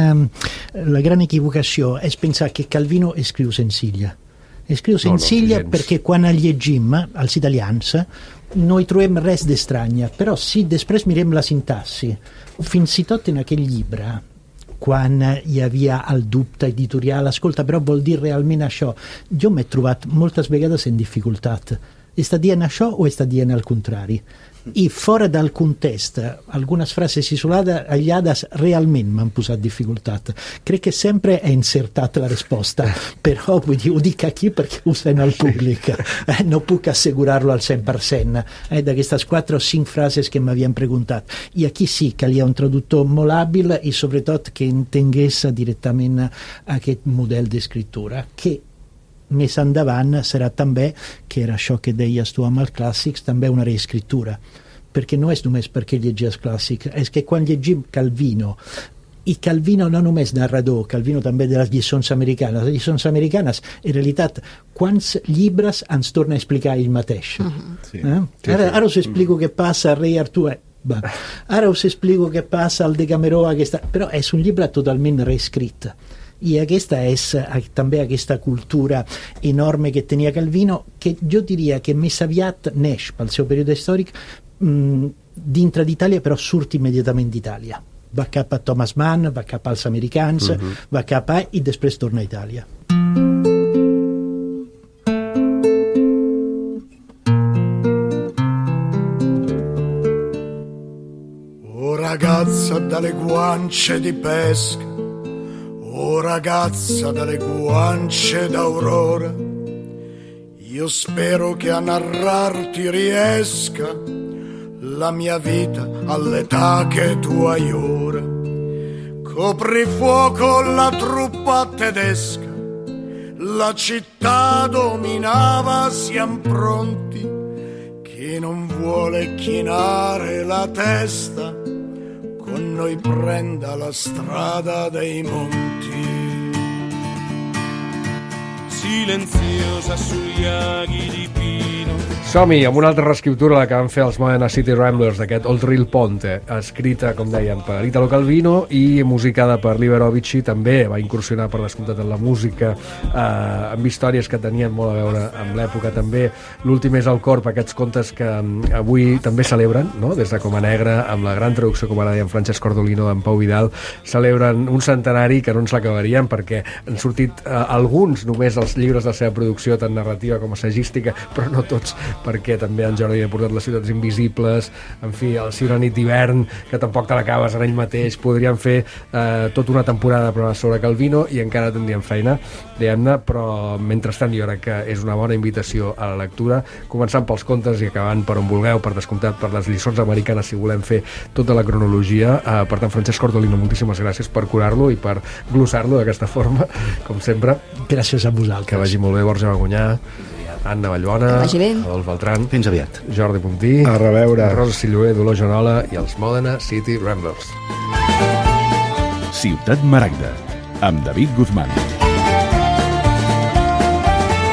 Speaker 5: la gran equivocació és pensar que Calvino escriu senzilla. Escriu senzilla no, no, perquè quan el llegim, els italians, no hi trobem res d'estrany, però si després mirem la sintassi, fins i tot in aquell llibre, quan hi havia el dubte editorial, escolta, però vol dir realment això? Jo m'he trobat moltes vegades en dificultat. Està dient això o està dient el contrari? I fora del context, algunes frases isolades aïllades realment m'han posat dificultat. Crec que sempre he encertat la risposta, però vull dir, ho dic aquí perquè ho sent el públic. Eh, no puc assegurar-lo al cent per cent eh, d'aquestes quatre o cinc frases que m'havien preguntat. I aquí sí calia un traductor molt hàbil i sobretot que entengués directament aquest model d'escriptura, que més endavant serà també, que era això que deies tu amb els clàssics, també una reescriptura, perquè no és només perquè llegir els clàssics, és que quan llegim Calvino, i Calvino no només narrador, Calvino també de les lliçons americanes, les lliçons americanes, en realitat, quants llibres ens torna a explicar ell mateix? Uh-huh. Sí. Eh? Ara, ara us explico què passa a Rei Artù, va. Ara us explico què passa al Decameró, aquesta... però és un llibre totalment reescrit. I aquesta és eh, també aquesta cultura enorme que tenia Calvino, que jo diria que més aviat neix pel seu període històric mh, dintre d'Itàlia, però surt immediatament d'Itàlia. Va cap a Thomas Mann, va cap als americans, uh-huh. va cap a... i després torna a Itàlia.
Speaker 15: Oh ragazza dalle guance di pesca, oh ragazza dalle guance d'aurora, io spero che a narrarti riesca la mia vita all'età che tu hai ora. Coprifuoco la truppa tedesca, la città dominava, siam pronti, chi non vuole chinare la testa con noi prenda la strada dei monti.
Speaker 16: Silenziosa sugli aghi di pino.
Speaker 3: Som-hi amb una altra reescriptura, la que van fer els Modena City Ramblers, d'aquest Old Reel Ponte, escrita, com dèiem, per Italo Calvino i musicada per Liberovici. També va incursionar, per descomptat, en la música, eh, amb històries que tenien molt a veure amb l'època. També l'últim és el Corp, aquests contes que avui també celebren, no? Des de Coma Negra, amb la gran traducció, com ara dèiem, Francesc Cordolino, d'en Pau Vidal, celebren un centenari que no ens l'acabaríem, perquè han sortit eh, alguns només els llibres de la seva producció, tant narrativa com assagística, però no tots, perquè també en Jordi ha portat Les ciutats invisibles, en fi, el Si una nit d'hivern, que tampoc te l'acabes en ell mateix. Podríem fer eh, tota una temporada de programes sobre Calvino i encara tindríem feina, diguem-ne, però mentrestant jo crec que és una bona invitació a la lectura, començant pels contes i acabant per on vulgueu, per descomptat, per les lliçons americanes, si volem fer tota la cronologia. Eh, per tant, Francesc Cordolino, moltíssimes gràcies per curar-lo i per glossar-lo d'aquesta forma, com sempre.
Speaker 5: Gràcies a vosaltres.
Speaker 3: Que vagi molt bé, Borja Bagonyà, Anna Vallbona, Adolf Beltran,
Speaker 10: fins aviat,
Speaker 3: Jordi Puntí,
Speaker 9: a reveure,
Speaker 3: Rosa Silloé, Dolor Joanola i els Modena City Ramblers.
Speaker 4: Ciutat Maragda, amb David Guzmán.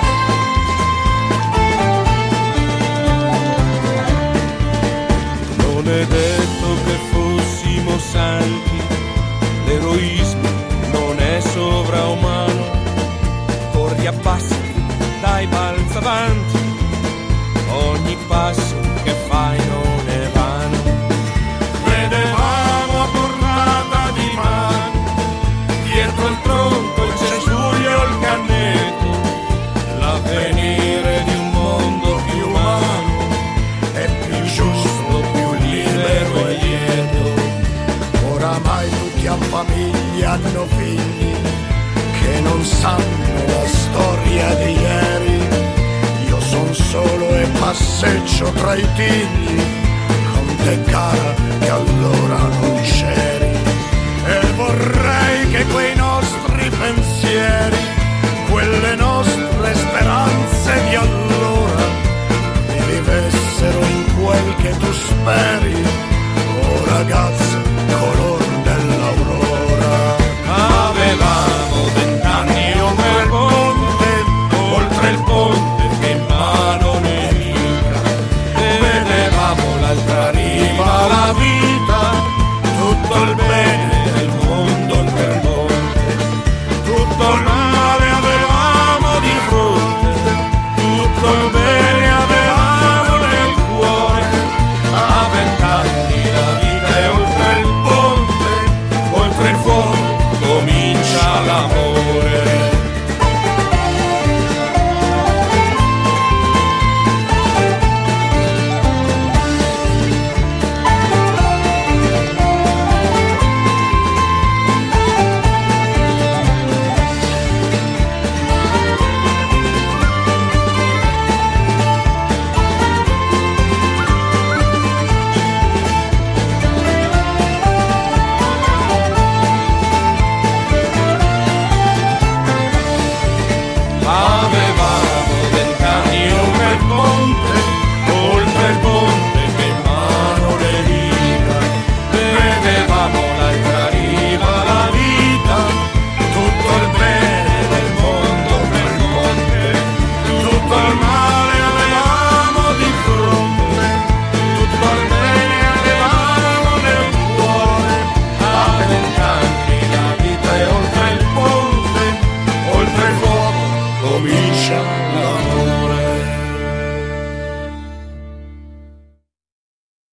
Speaker 15: passeggio tra i tigli con te cara che allora non c'eri, e vorrei che quei nostri pensieri, quelle nostre